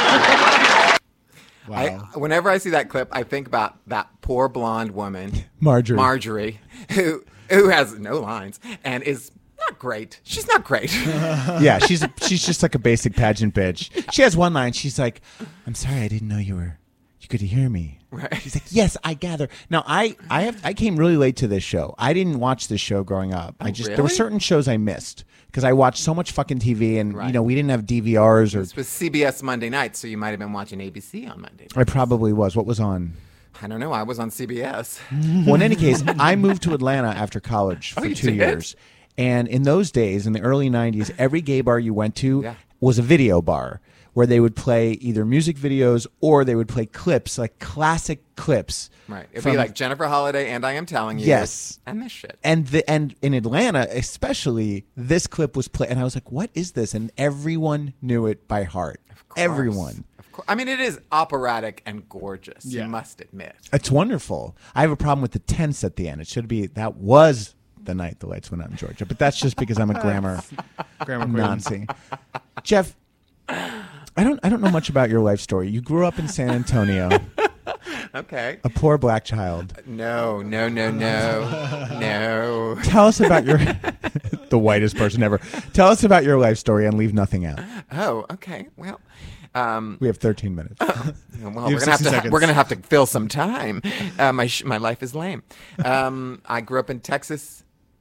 Wow.
Whenever I see that clip, I think about that poor blonde woman,
Marjorie,
who has no lines and is not great. She's not great.
Yeah, she's just like a basic pageant bitch. She has one line. She's like, "I'm sorry, I didn't know you could hear me."
Right.
She's like, "Yes, I gather." Now, I came really late to this show. I didn't watch this show growing up. There were certain shows I missed because I watched so much fucking TV, and we didn't have DVRs or.
This was CBS Monday night, so you might have been watching ABC on Monday night.
I probably was. What was on?
I don't know. I was on CBS.
Well, in any case, I moved to Atlanta after college for 2 years. And in those days, in the early 90s, every gay bar you went to was a video bar where they would play either music videos or they would play clips, like classic clips.
Right. It'd be like Jennifer Holiday and I Am Telling You.
Yes.
And this shit.
And in Atlanta, especially, this clip was played. And I was like, what is this? And everyone knew it by heart.
Of course.
Everyone.
Of course. I mean, it is operatic and gorgeous, you must admit.
It's wonderful. I have a problem with the tense at the end. It should be, that was the night the lights went out in Georgia. But that's just because I'm a grammar Nazi. Jeff, I don't know much about your life story. You grew up in San Antonio.
Okay.
A poor black child.
No.
Tell us about your the whitest person ever. Tell us about your life story and leave nothing out.
Oh, okay. Well,
we have 13 minutes.
Well, we're gonna have to fill some time. My life is lame. I grew up in Texas.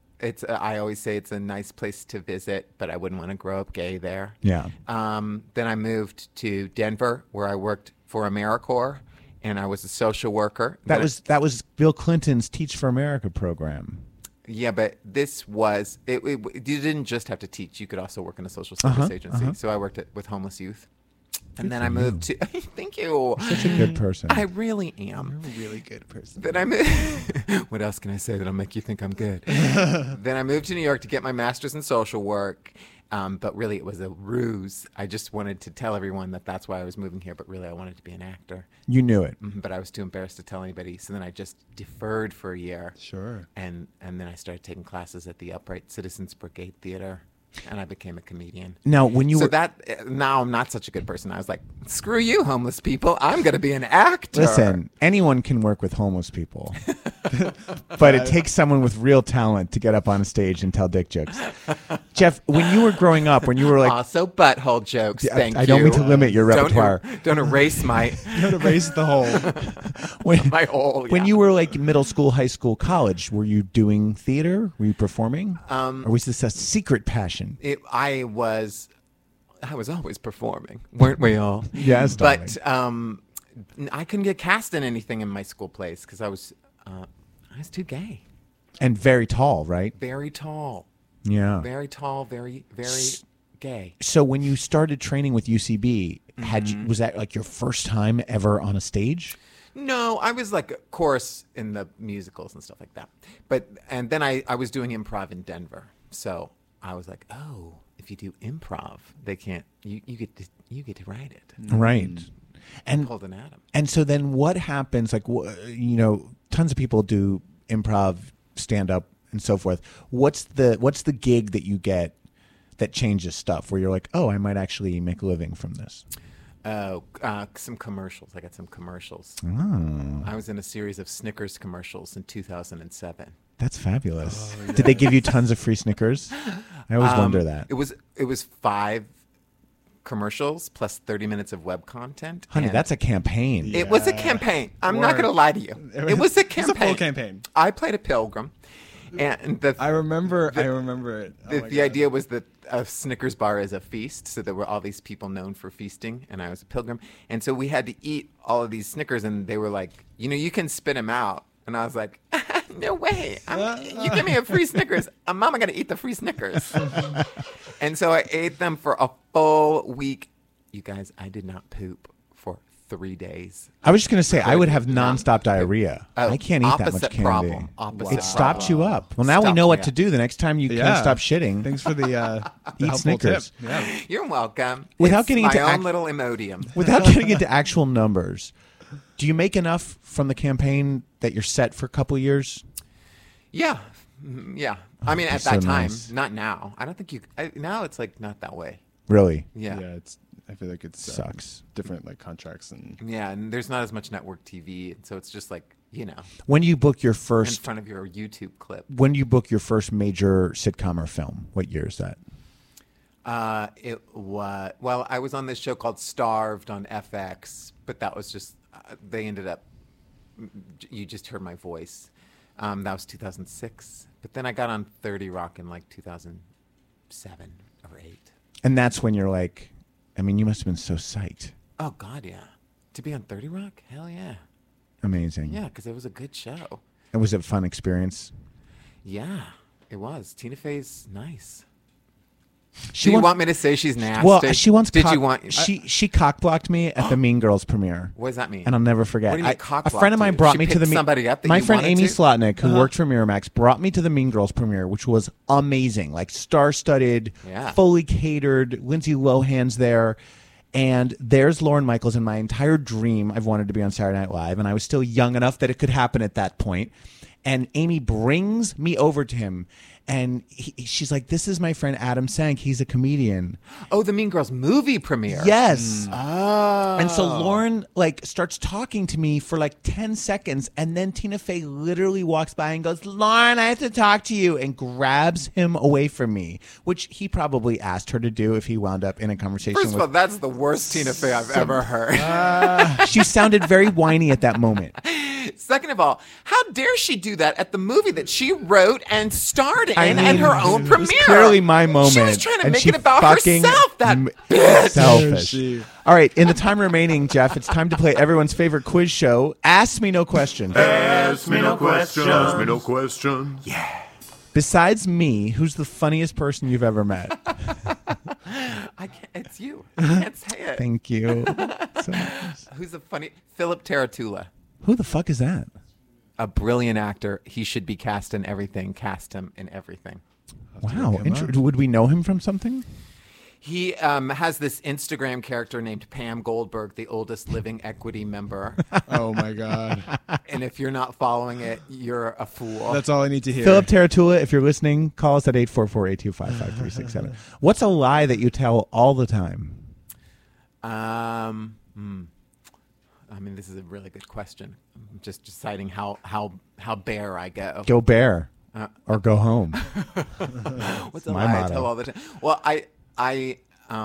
I always say it's a nice place to visit, but I wouldn't want to grow up gay there.
Yeah.
Then I moved to Denver, where I worked for AmeriCorps, and I was a social worker.
That was Bill Clinton's Teach for America program.
Yeah, but this was you didn't just have to teach; you could also work in a social service agency. So I worked with homeless youth. And then I moved to. Thank you.
Such a good person.
I really am.
You're a really good person.
Then I moved. What else can I say that'll make you think I'm good? Then I moved to New York to get my master's in social work. But really, it was a ruse. I just wanted to tell everyone that that's why I was moving here. But really, I wanted to be an actor.
You knew it.
But I was too embarrassed to tell anybody. So then I just deferred for a year.
Sure.
And then I started taking classes at the Upright Citizens Brigade Theater. And I became a comedian.
Now, when you
now I'm not such a good person. I was like, screw you, homeless people. I'm going to be an actor.
Listen, anyone can work with homeless people. But it takes someone with real talent to get up on a stage and tell dick jokes. Jeff, when you were growing up, when you were like...
Also butthole jokes, thank you.
I don't mean to limit your repertoire.
Don't erase my...
Don't erase the whole...
my whole...
When you were like middle school, high school, college, were you doing theater? Were you performing? Or was this a secret passion?
I was always performing, weren't we all?
Yes, darling.
But I couldn't get cast in anything in my school plays because I was too gay.
And very tall, right?
Very tall.
Yeah.
Very tall, very, very gay.
So when you started training with UCB, was that like your first time ever on a stage?
No, I was like a chorus in the musicals and stuff like that. And then I was doing improv in Denver. So I was like, oh, if you do improv, they can't. You get to write it,
right? And
pulled an Adam.
And so then, what happens? Like, tons of people do improv, stand up, and so forth. What's the gig that you get that changes stuff? Where you're like, oh, I might actually make a living from this.
Oh, some commercials. I got some commercials.
Oh.
I was in a series of Snickers commercials in 2007.
That's fabulous. Did they give you tons of free Snickers? I always wonder that.
It was 5 commercials plus 30 minutes of web content.
Honey,
and
that's a campaign.
It was a campaign. I'm not going to lie to you. It was a campaign.
It's a full campaign.
I played a pilgrim. And
I remember it.
The idea was that a Snickers bar is a feast, so there were all these people known for feasting, and I was a pilgrim. And so we had to eat all of these Snickers, and they were like, you can spit them out. And I was like, no way. You give me a free Snickers. Mom, I got to eat the free Snickers. And so I ate them for a full week. You guys, I did not poop for 3 days.
I was just going to say, I would have nonstop diarrhea.
Oh,
I can't eat that much candy.
Problem.
It stopped you up. Well, now we know what to do the next time you can't stop shitting.
Thanks for the
eat Snickers.
Tip. Yeah.
You're welcome.
Without getting into
my own little Imodium.
Without getting into actual numbers, do you make enough from the campaign that you're set for a couple of years?
Yeah. I mean, at that time,
nice.
not now. I don't think now it's like not that way.
Really?
Yeah.
Yeah, I feel like it
sucks.
Different like contracts and
and there's not as much network TV, so it's just like
When you book your first
in front of your YouTube clip.
When you book your first major sitcom or film, what year is that?
It was I was on this show called Starved on FX, but that was just they ended up. You just heard my voice. That was 2006, but then I got on 30 Rock in like 2007 or 8.
And that's when you're like, I mean, you must have been so psyched.
Oh God, yeah. To be on 30 Rock, hell yeah.
Amazing.
Yeah, because it was a good show.
And was it a fun experience?
Yeah, it was. Tina Fey's nice.
Do
you want me to say she's nasty?
Well, she once
she
cock blocked me at the Mean Girls premiere.
What does that mean?
And I'll never forget.
What do you mean cock
a friend of mine brought me to the
somebody up that
my
you
friend
wanted
Amy
to?
Slotnick, who worked for Miramax, brought me to the Mean Girls premiere, which was amazing, like star-studded, fully catered. Lindsay Lohan's there. And there's Lorne Michaels. In my entire dream, I've wanted to be on Saturday Night Live, and I was still young enough that it could happen at that point. And Amy brings me over to him, and she's like, "This is my friend Adam Sank. He's a comedian."
Oh, the Mean Girls movie premiere.
Yes.
Oh.
And so Lauren starts talking to me for like 10 seconds, and then Tina Fey literally walks by and goes, "Lauren, I have to talk to you," and grabs him away from me, which he probably asked her to do if he wound up in a conversation
First of all, that's the worst Tina Fey I've ever heard.
She sounded very whiny at that moment.
Second of all, how dare she do that at the movie that she wrote and starred in at her own premiere?
It was clearly my moment.
She was trying to
and
make
she
it about
fucking
herself, that bitch.
Selfish. All right, in the time remaining, Jeff, it's time to play everyone's favorite quiz show, Ask Me No Question.
Ask me no question. Ask me no question.
Yeah.
Besides me, who's the funniest person you've ever met?
I can't, it's you. I can't say it.
Thank you.
Who's the funny? Philip Taratula.
Who the fuck is that?
A brilliant actor. He should be cast in everything. Cast him in everything.
Wow. Would we know him from something?
He has this Instagram character named Pam Goldberg, the oldest living Equity member.
Oh, my God.
And if you're not following it, you're a fool.
That's all I need to hear.
Philip Taratula, if you're listening, call us at 844-825-5367. What's a lie that you tell all the time?
I mean, this is a really good question. I'm just deciding how bare I go.
Go bare or go home.
What's a lie I tell all the time? Well, I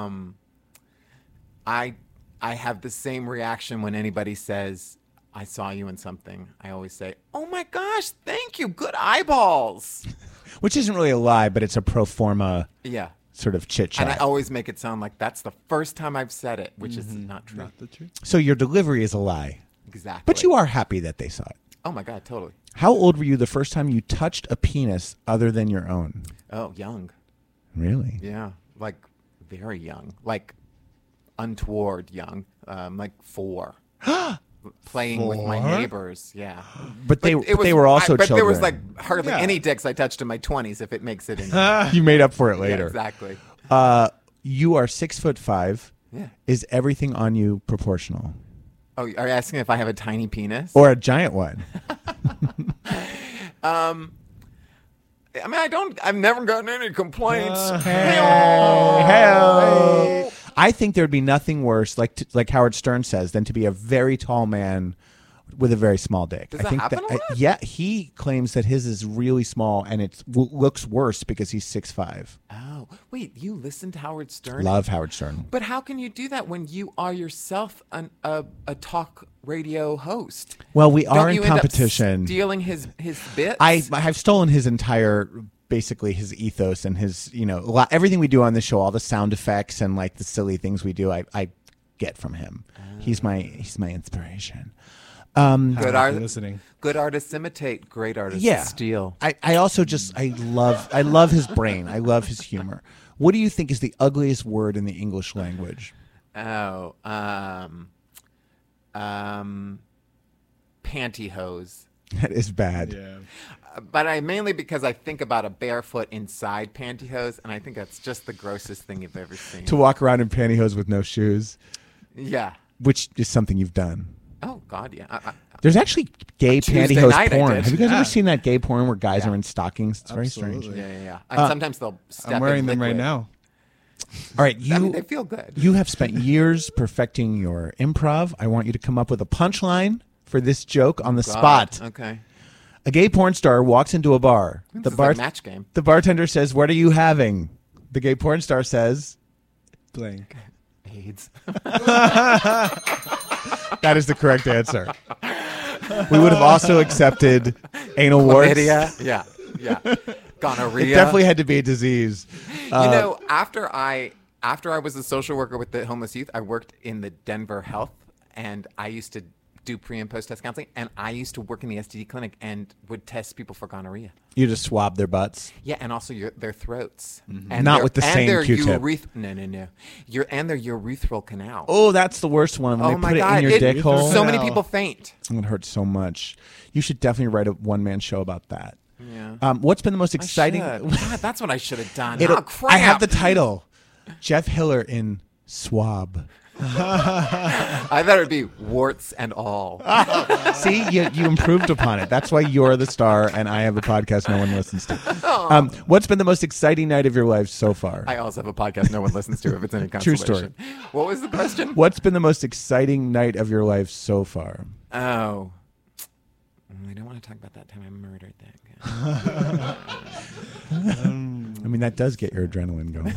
have the same reaction when anybody says, "I saw you in something." I always say, "Oh my gosh, thank you, good eyeballs."
Which isn't really a lie, but it's a pro forma.
Yeah.
Sort of chit chat.
And I always make it sound like that's the first time I've said it, which is not true.
Not the truth.
So your delivery is a lie.
Exactly.
But you are happy that they saw it.
Oh my God, totally.
How old were you the first time you touched a penis other than your own?
Oh, young.
Really?
Yeah, like very young, like untoward young, like 4. Playing with my neighbors, yeah.
But they were also children.
But there was like hardly any dicks I touched in my 20s, if it makes it in.
You made up for it later.
Yeah, exactly.
You are 6'5".
Yeah.
Is everything on you proportional?
Oh, are you asking if I have a tiny penis?
Or a giant one?
I mean, I've never gotten any complaints.
Hey. I think there'd be nothing worse, like Howard Stern says, than to be a very tall man with a very small dick.
Does
I
that
think
happen a lot?
yeah, he claims that his is really small and it looks worse because he's 6'5".
Oh, wait, you listen to Howard Stern?
Love Howard Stern.
But how can you do that when you are yourself a talk radio host?
Well, we
Don't
are in
you end up
competition.
stealing his bits?
I have stolen his entire, basically his ethos and his, everything we do on the show, all the sound effects and like the silly things we do, I get from him. He's my inspiration.
Good
listening.
Good artists imitate. Great artists steal.
I also I love his brain. I love his humor. What do you think is the ugliest word in the English language?
Oh, pantyhose.
That is bad.
Yeah.
But mainly because I think about a barefoot inside pantyhose, and I think that's just the grossest thing you've ever seen.
To walk around in pantyhose with no shoes.
Yeah.
Which is something you've done.
Oh, God, yeah.
There's actually gay
Tuesday
pantyhose
night I
porn.
did.
Have you guys
Yeah.
ever seen that gay porn where guys are in stockings? It's very
Absolutely.
strange.
Yeah. And sometimes they'll step
I'm wearing
in
them right
liquid.
now.
All right,
they feel good.
You have spent years perfecting your improv. I want you to come up with a punchline for this joke on the spot.
Okay.
A gay porn star walks into a bar.
This is like Match Game.
The bartender says, "What are you having?" The gay porn star says,
"Blank."
AIDS.
That is the correct answer. We would have also accepted anal warts.
Chlamydia. Yeah. Gonorrhea.
It definitely had to be a disease.
After I was a social worker with the homeless youth, I worked in the Denver Health, and I used to do pre and post test counseling, and I used to work in the STD clinic and would test people for gonorrhea.
You just swab their butts.
Yeah, and also their throats.
Mm-hmm.
And
Not with the same
their
Q-tip.
No. And their urethral canal.
Oh, that's the worst one. When they put it in your dick hole.
So many people faint.
It hurts so much. You should definitely write a one-man show about that.
Yeah.
What's been the most exciting?
God, that's what I should have done.
It'll-
Oh, crap.
I have the title. Jeff Hiller in Swab.
I thought it'd be warts and all.
See, you improved upon it. That's why you're the star, and I have a podcast no one listens to. What's been the most exciting night of your life so far?
I also have a podcast no one listens to, if it's any
True
consolation.
story.
What was the question?
What's been the most exciting night of your life so far?
Oh. I don't want to talk about that time I murdered that guy.
I mean, that does get your adrenaline going.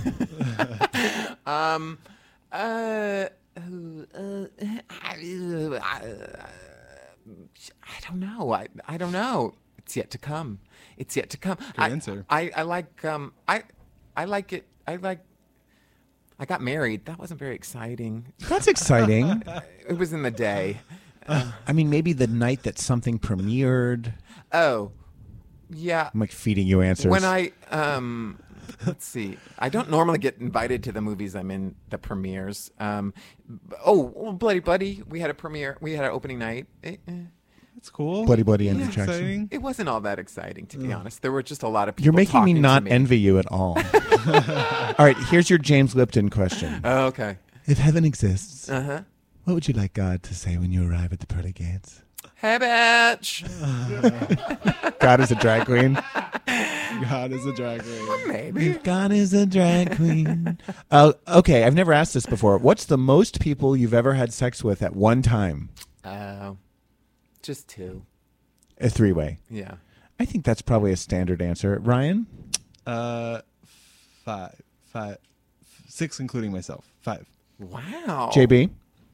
I don't know. I don't know. It's yet to come. It's yet to come.
Good answer.
I like it. I got married. That wasn't very exciting.
That's exciting.
It was in the day.
I mean, maybe the night that something premiered.
Oh, yeah.
I'm like feeding you answers.
When I let's see, I don't normally get invited to the movies I'm in, the premieres. Bloody Buddy, we had a premiere. We had an opening night.
That's cool.
Bloody Buddy
Yeah.
interjection.
Exciting.
It wasn't all that exciting, to be honest. There were just a lot of people.
You're making me
talking
not
to me.
envy you at all. All right, here's your James Lipton question.
Oh, okay.
If heaven exists,
Uh-huh.
what would you like God to say when you arrive at the pearly gates?
Hey, bitch.
God is a drag queen.
God is a drag queen.
Maybe.
If God is a drag queen. Okay, I've never asked this before. What's the most people you've ever had sex with at one time?
Just two.
A three-way.
Yeah.
I think that's probably a standard answer. Ryan?
5, 6, including myself. 5.
Wow.
JB?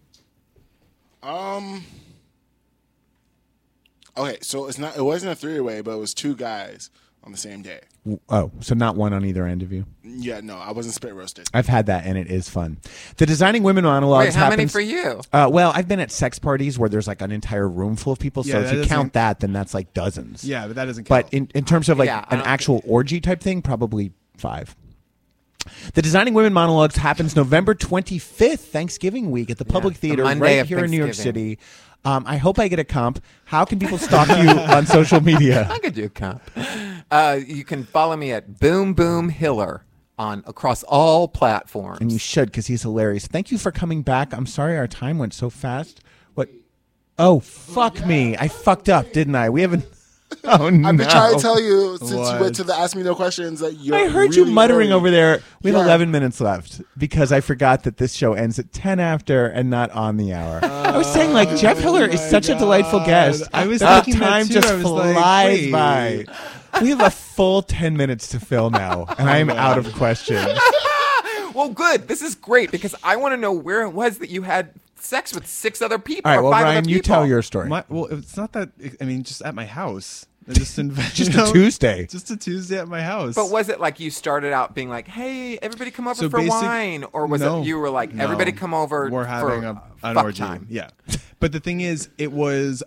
Okay, so it wasn't a three-way, but it was two guys on the same day.
Oh, so not one on either end of you?
Yeah, no, I wasn't spit roasted.
I've had that, and it is fun. The Designing Women monologues
Wait, how many
happens-
for you?
Well, I've been at sex parties where there's like an entire room full of people, so
Yeah,
if
that
you
doesn't-
count that, then that's like dozens.
Yeah, but that doesn't count.
But in terms of like
Yeah, I
an
don't
actual orgy type thing, probably 5. The Designing Women monologues happens November 25th, Thanksgiving week, at the Public
the
Theater
Monday
right
of
here in New York
Thanksgiving.
City. I hope I get a comp. How can people stalk you on social media?
I could do a comp. You can follow me at Boom Boom Hiller across all platforms.
And you should, because he's hilarious. Thank you for coming back. I'm sorry our time went so fast. What? Oh, fuck me. I fucked up, didn't I? We haven't... Oh, no.
I've been trying to tell you since
What?
you went to the Ask Me No Questions that you're
I heard
really
you muttering
worried.
over there. We have
Yeah.
11 minutes left because I forgot that this show ends at 10 after and not on the hour. I was saying, like, Jeff Hiller is such a delightful guest.
I was
that
thinking that
time
too.
just
I was like,
flies
wait.
by. We have a full 10 minutes to fill now, and I am out of questions.
Well, good. This is great because I want to know where it was that you had sex with 6 other people.
All right,
or
well,
5
Ryan,
other
you
people.
tell your story.
Well, it's not that. I mean, just at my house. I just
Just a Tuesday.
Just a Tuesday at my house.
But was it like you started out being like, "Hey, everybody, come over
So
for wine," or was
No.
it you were like,
No.
"Everybody, come over
We're having
for
an
fuck
orgy."
time"?
Yeah, but the thing is, it was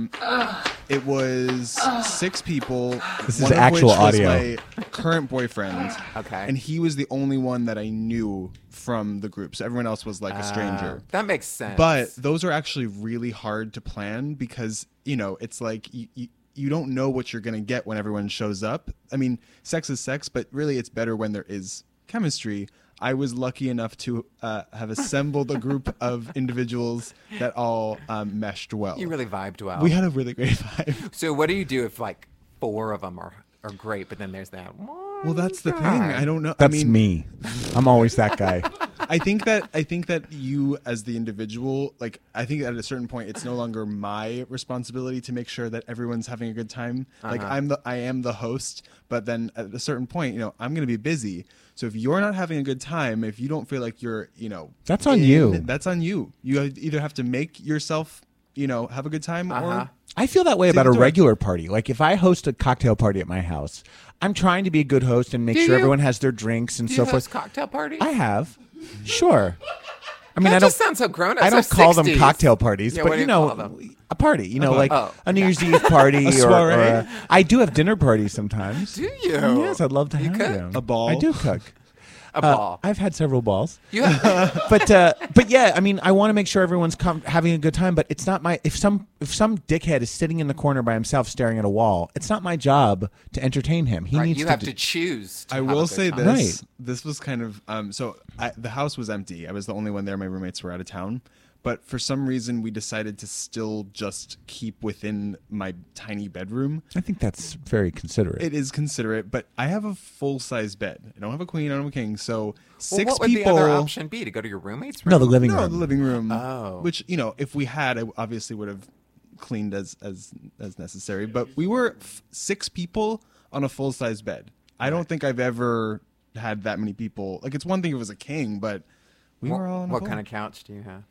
6 people.
This is
one of
actual
which was
audio.
my current boyfriend.
Okay.
and he was the only one that I knew from the group. So everyone else was like a stranger.
That makes sense.
But those are actually really hard to plan because it's like you don't know what you're going to get when everyone shows up. I mean, sex is sex, but really it's better when there is chemistry. I was lucky enough to have assembled a group of individuals that all meshed well.
You really vibed well.
We had a really great vibe.
So what do you do if like 4 of them are great, but then there's that one?
Well, that's the thing.
guy?
I don't know.
That's
I mean,
me. I'm always that guy.
I think that you as the individual, like, I think at a certain point it's no longer my responsibility to make sure that everyone's having a good time. Like I am the host, but then at a certain point, I'm going to be busy. So if you're not having a good time, if you don't feel like you're,
That's on you.
That's on you. You either have to make yourself, have a good time or
I feel that way
Take
about
it
a
to
regular party. Like if I host a cocktail party at my house, I'm trying to be a good host and make
Do
sure
you?
everyone has their drinks and
Do
so
you
forth.
host cocktail parties?
I have. Sure. I mean,
That
I don't
just sounds so grown up.
I don't
so
call them
60s.
cocktail parties,
Yeah,
but
what do
you
call
know,
them?
a party, like
Oh,
a New Year's Eve party
A
or
soiree?
I do have dinner parties sometimes.
Do you?
Yes, I'd love to have
cook?
them.
A ball?
I do cook.
A ball.
I've had several balls.
You have,
But yeah, I mean, I want to make sure everyone's having a good time. But it's not my if some dickhead is sitting in the corner by himself staring at a wall, it's not my job to entertain him. He
right,
needs
you
to.
have to choose. To
I
have
will
a good
say
time.
this.
Right.
This was kind of the house was empty. I was the only one there. My roommates were out of town. But for some reason, we decided to still just keep within my tiny bedroom.
I think that's very considerate.
It is considerate, but I have a full-size bed. I don't have a queen. I don't have a king. So
Well,
6
what would
people.
the other option be? To go to your roommate's room?
No, the living
No,
room.
the living room.
Oh.
Which if we had, I obviously would have cleaned as necessary. But we were 6 people on a full-size bed. I don't think I've ever had that many people. Like, it's one thing if it was a king, but we were all on a
What
full.
kind of couch do you have?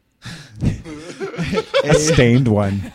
A stained one.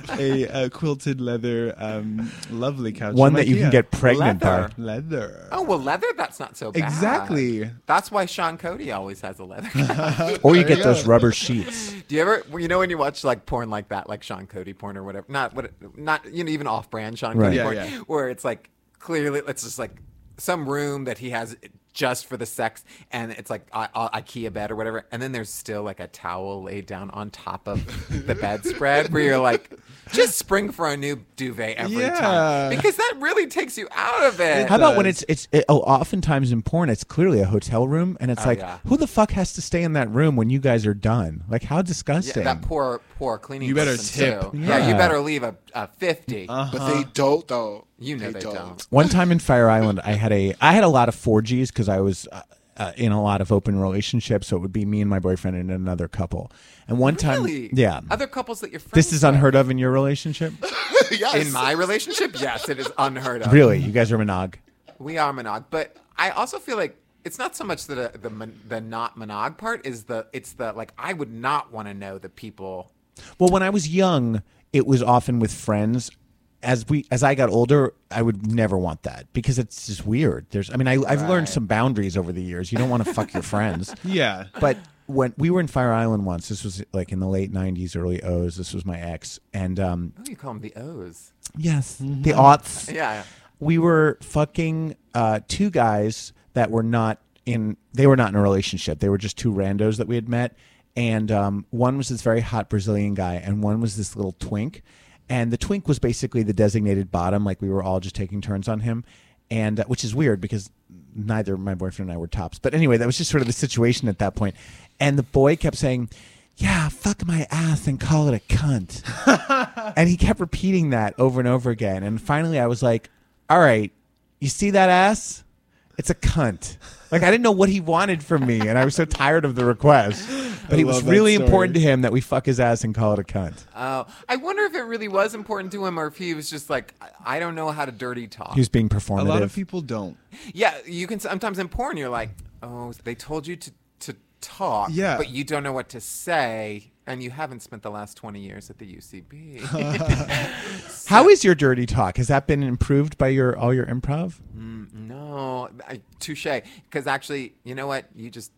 a quilted leather, lovely couch.
One
from
that you can
IKEA.
get pregnant by.
Leather.
Oh well, leather. That's not so bad.
Exactly.
That's why Sean Cody always has a leather couch.
Or you get those rubber sheets.
Do you ever, when you watch like porn like that, like Sean Cody porn or whatever, not even off-brand Sean
Right.
Cody
Yeah,
porn,
yeah.
where it's like clearly it's just like some room that he has just for the sex, and it's like a IKEA bed or whatever, and then there's still like a towel laid down on top of the bedspread, where you're like, just spring for a new duvet every time, because that really takes you out of it.
How about when it's oftentimes in porn, it's clearly a hotel room, and it's
Oh,
like,
yeah.
who the fuck has to stay in that room when you guys are done? Like, how disgusting.
that poor cleaning.
You better
person,
tip.
too. Yeah, you
Yeah.
better leave a 50.
But they don't, though.
You know they don't.
One time in Fire Island, I had a lot of 4Gs because I was in a lot of open relationships, so it would be me and my boyfriend and another couple. And one
Really?
time, yeah,
Other couples that you're friends
this is
with.
unheard of in your relationship.
Yes.
In my relationship, yes, it is unheard of.
Really, you guys are monog.
We are monog, but I also feel like it's not so much the not monog part it's the like I would not want to know the people.
Well, when I was young, it was often with friends. As I got older, I would never want that because it's just weird. I've learned some boundaries over the years. You don't want to fuck your friends.
Yeah.
But when we were in Fire Island once, this was like in the late 90s, early O's. This was my ex. And
Oh, you call them the O's.
yes, the aughts.
Yeah.
We were fucking 2 guys that were not in a relationship. They were just 2 randos that we had met. And one was this very hot Brazilian guy, and one was this little twink. And the twink was basically the designated bottom, like we were all just taking turns on him, and which is weird because neither my boyfriend and I were tops. But anyway, that was just sort of the situation at that point. And the boy kept saying, "Yeah, fuck my ass and call it a cunt." And he kept repeating that over and over again. And finally I was like, all right, you see that ass? It's a cunt. Like, I didn't know what he wanted from me, and I was so tired of the request. But it was really important to him that we fuck his ass and call it a cunt.
Oh, I wonder if it really was important to him, or if he was just like, I don't know how to dirty talk.
He was being performative.
A lot of people don't.
Yeah, you can sometimes in porn, you're like, oh, they told you to talk, but you don't know what to say, and you haven't spent the last 20 years at the UCB.
How is your dirty talk? Has that been improved by all your improv?
No, touche. Because actually, you know what?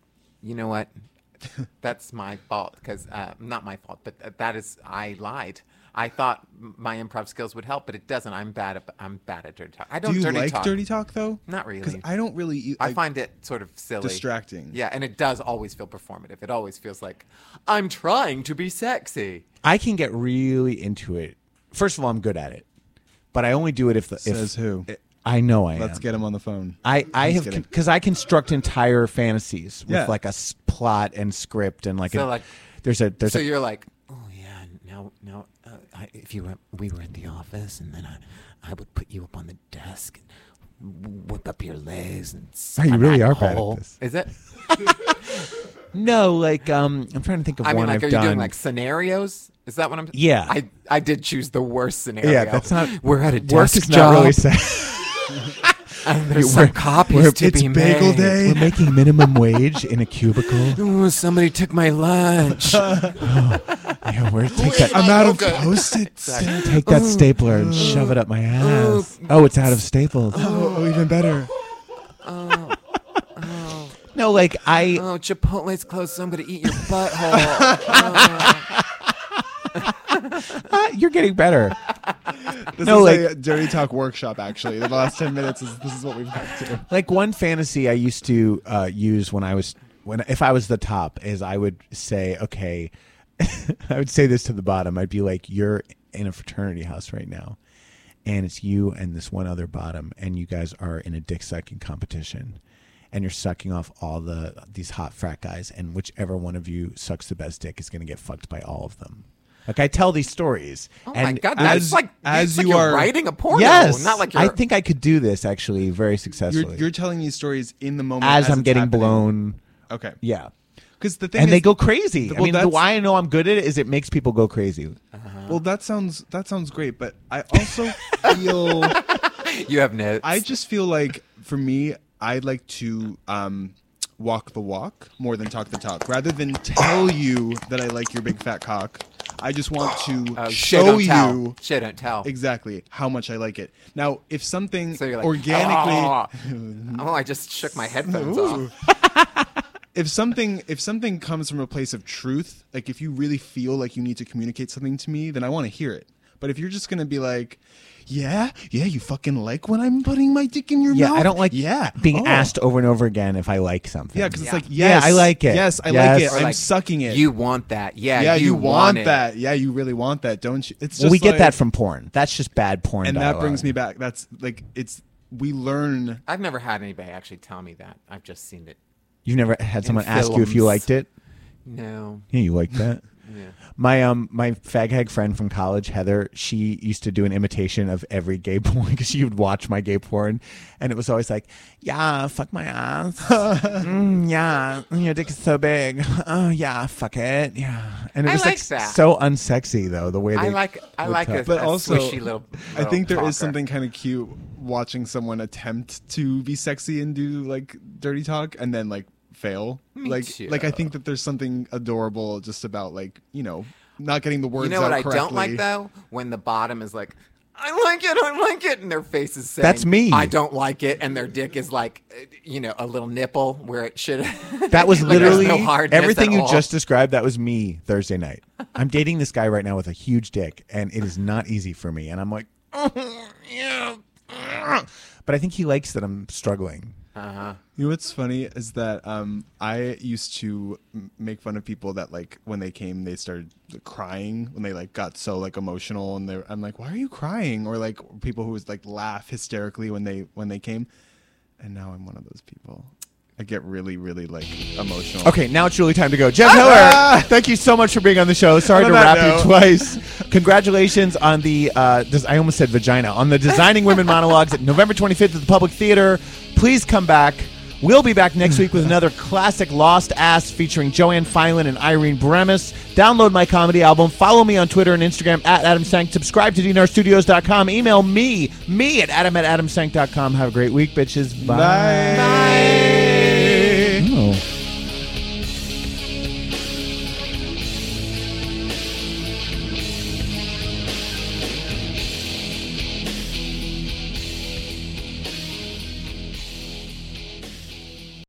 That's my fault. Because not my fault, but I lied. I thought my improv skills would help, but it doesn't. I'm bad at dirty talk. I don't.
Do you
dirty
like
talk.
dirty talk though?
Not really.
Because I don't really.
I find it sort of silly,
distracting.
Yeah, and it does always feel performative. It always feels like I'm trying to be sexy.
I can get really into it. First of all, I'm good at it, but I only do it if
Says who?
I know I am.
Let's get him on the phone.
I have because I construct entire fantasies with like a plot and script and there's
So you're like, oh yeah, now if we were at the office, and then I would put you up on the desk and whip up your legs and
you really are bad at this.
Is it?
No, like I'm trying to think of one I've done.
Are you doing like scenarios? Is that what I'm?
Yeah,
I did choose the worst scenario.
Yeah, that's not.
We're at a
work
desk
is
job.
not really sad.
And there's some copies to be made.
Bagel day.
We're making minimum wage in a cubicle.
Ooh, somebody took my lunch.
Yeah, take that.
I'm out of Post-its.
Take that stapler and shove it up my ass. Oh, it's out of staples.
Oh, even better.
No, like
Oh, Chipotle's closed, so I'm gonna eat your butthole.
You're getting better.
This is a dirty talk workshop. Actually, the last 10 minutes this is what we've got to.
Like one fantasy I used to use if I was the top is I would say, okay, I would say this to the bottom. I'd be like, you're in a fraternity house right now, and it's you and this one other bottom, and you guys are in a dick sucking competition. And you're sucking off all these hot frat guys, and whichever one of you sucks the best dick is going to get fucked by all of them. Like I tell these stories.
Oh
and
my god, that's like you're writing a porno.
Yes,
not like
I think I could do this actually very successfully.
You're telling these stories in the moment
as I'm
it's
getting
happening.
Blown.
Okay,
yeah.
Because the thing
and
is,
they go crazy.
Well,
I mean, why I know I'm good at it is it makes people go crazy.
Well, that sounds great, but I also feel
you have notes.
I just feel like for me, I'd like to walk the walk more than talk the talk. Rather than tell you that I like your big fat cock, I just want to show you.
Show don't tell.
Exactly how much I like it. Now, if something
So you're like,
organically,
I just shook my headphones off.
If something comes from a place of truth, like if you really feel like you need to communicate something to me, then I want to hear it. But if you're just gonna be like, yeah, you fucking like when I'm putting my dick in your mouth?
Yeah, I don't like being
Oh.
asked over and over again if I like something.
Yeah, because it's like, yes,
I like it.
Yes, I like it.
Or
I'm
like,
sucking it.
You want that. Yeah,
Yeah, you want
it.
that. Yeah, you really want that, don't you? It's
Well,
just
we get
like-
that from porn. That's just bad porn.
and
dialogue.
that brings me back. That's like we learn.
I've never had anybody actually tell me that. I've just seen it.
You've never had someone
in
ask you if you
films.
liked it?
No.
Yeah, you liked that?
Yeah.
My fag hag friend from college, Heather, she used to do an imitation of every gay porn because she would watch my gay porn, and it was always like, "Yeah, fuck my ass. Yeah, your dick is so big. Oh yeah, fuck it. Yeah." And it
I
was
like that.
so unsexy though the way they.
I like
talk.
But also,
squishy little
I think there
talker.
is something kind of cute watching someone attempt to be sexy and do like dirty talk and then like fail.
Me
like
too.
I think that there's something adorable just about like, not getting the words
You know what
out
I
correctly.
don't like though? When the bottom is like, I like it, and their face is saying,
That's me.
I don't like it, and their dick is like, a little nipple where it should.
That was
like, there's
literally
no hardness
everything
at
you
all.
just described. That was me Thursday night. I'm dating this guy right now with a huge dick, and it is not easy for me. And I'm like, yeah. But I think he likes that I'm struggling.
You know what's funny is that I used to make fun of people that like when they came they started crying when they like got so like emotional and I'm like, why are you crying? Or like people who was like laugh hysterically when they came, and now I'm one of those people. I get really, really like emotional.
Okay, now it's really time to go. Jeff Hiller, thank you so much for being on the show. Sorry
On
to
that
wrap you
note.
twice. Congratulations on the, I almost said vagina, on the Designing Women monologues at November 25th at the Public Theater. Please come back. We'll be back next week with another classic Lost Ass featuring Joanne Filan and Irene Bremis. Download my comedy album. Follow me on Twitter and Instagram at Adam Sank. Subscribe to DNRstudios.com. Email me at adam@adamsank.com. Have a great week, bitches. Bye.
Bye.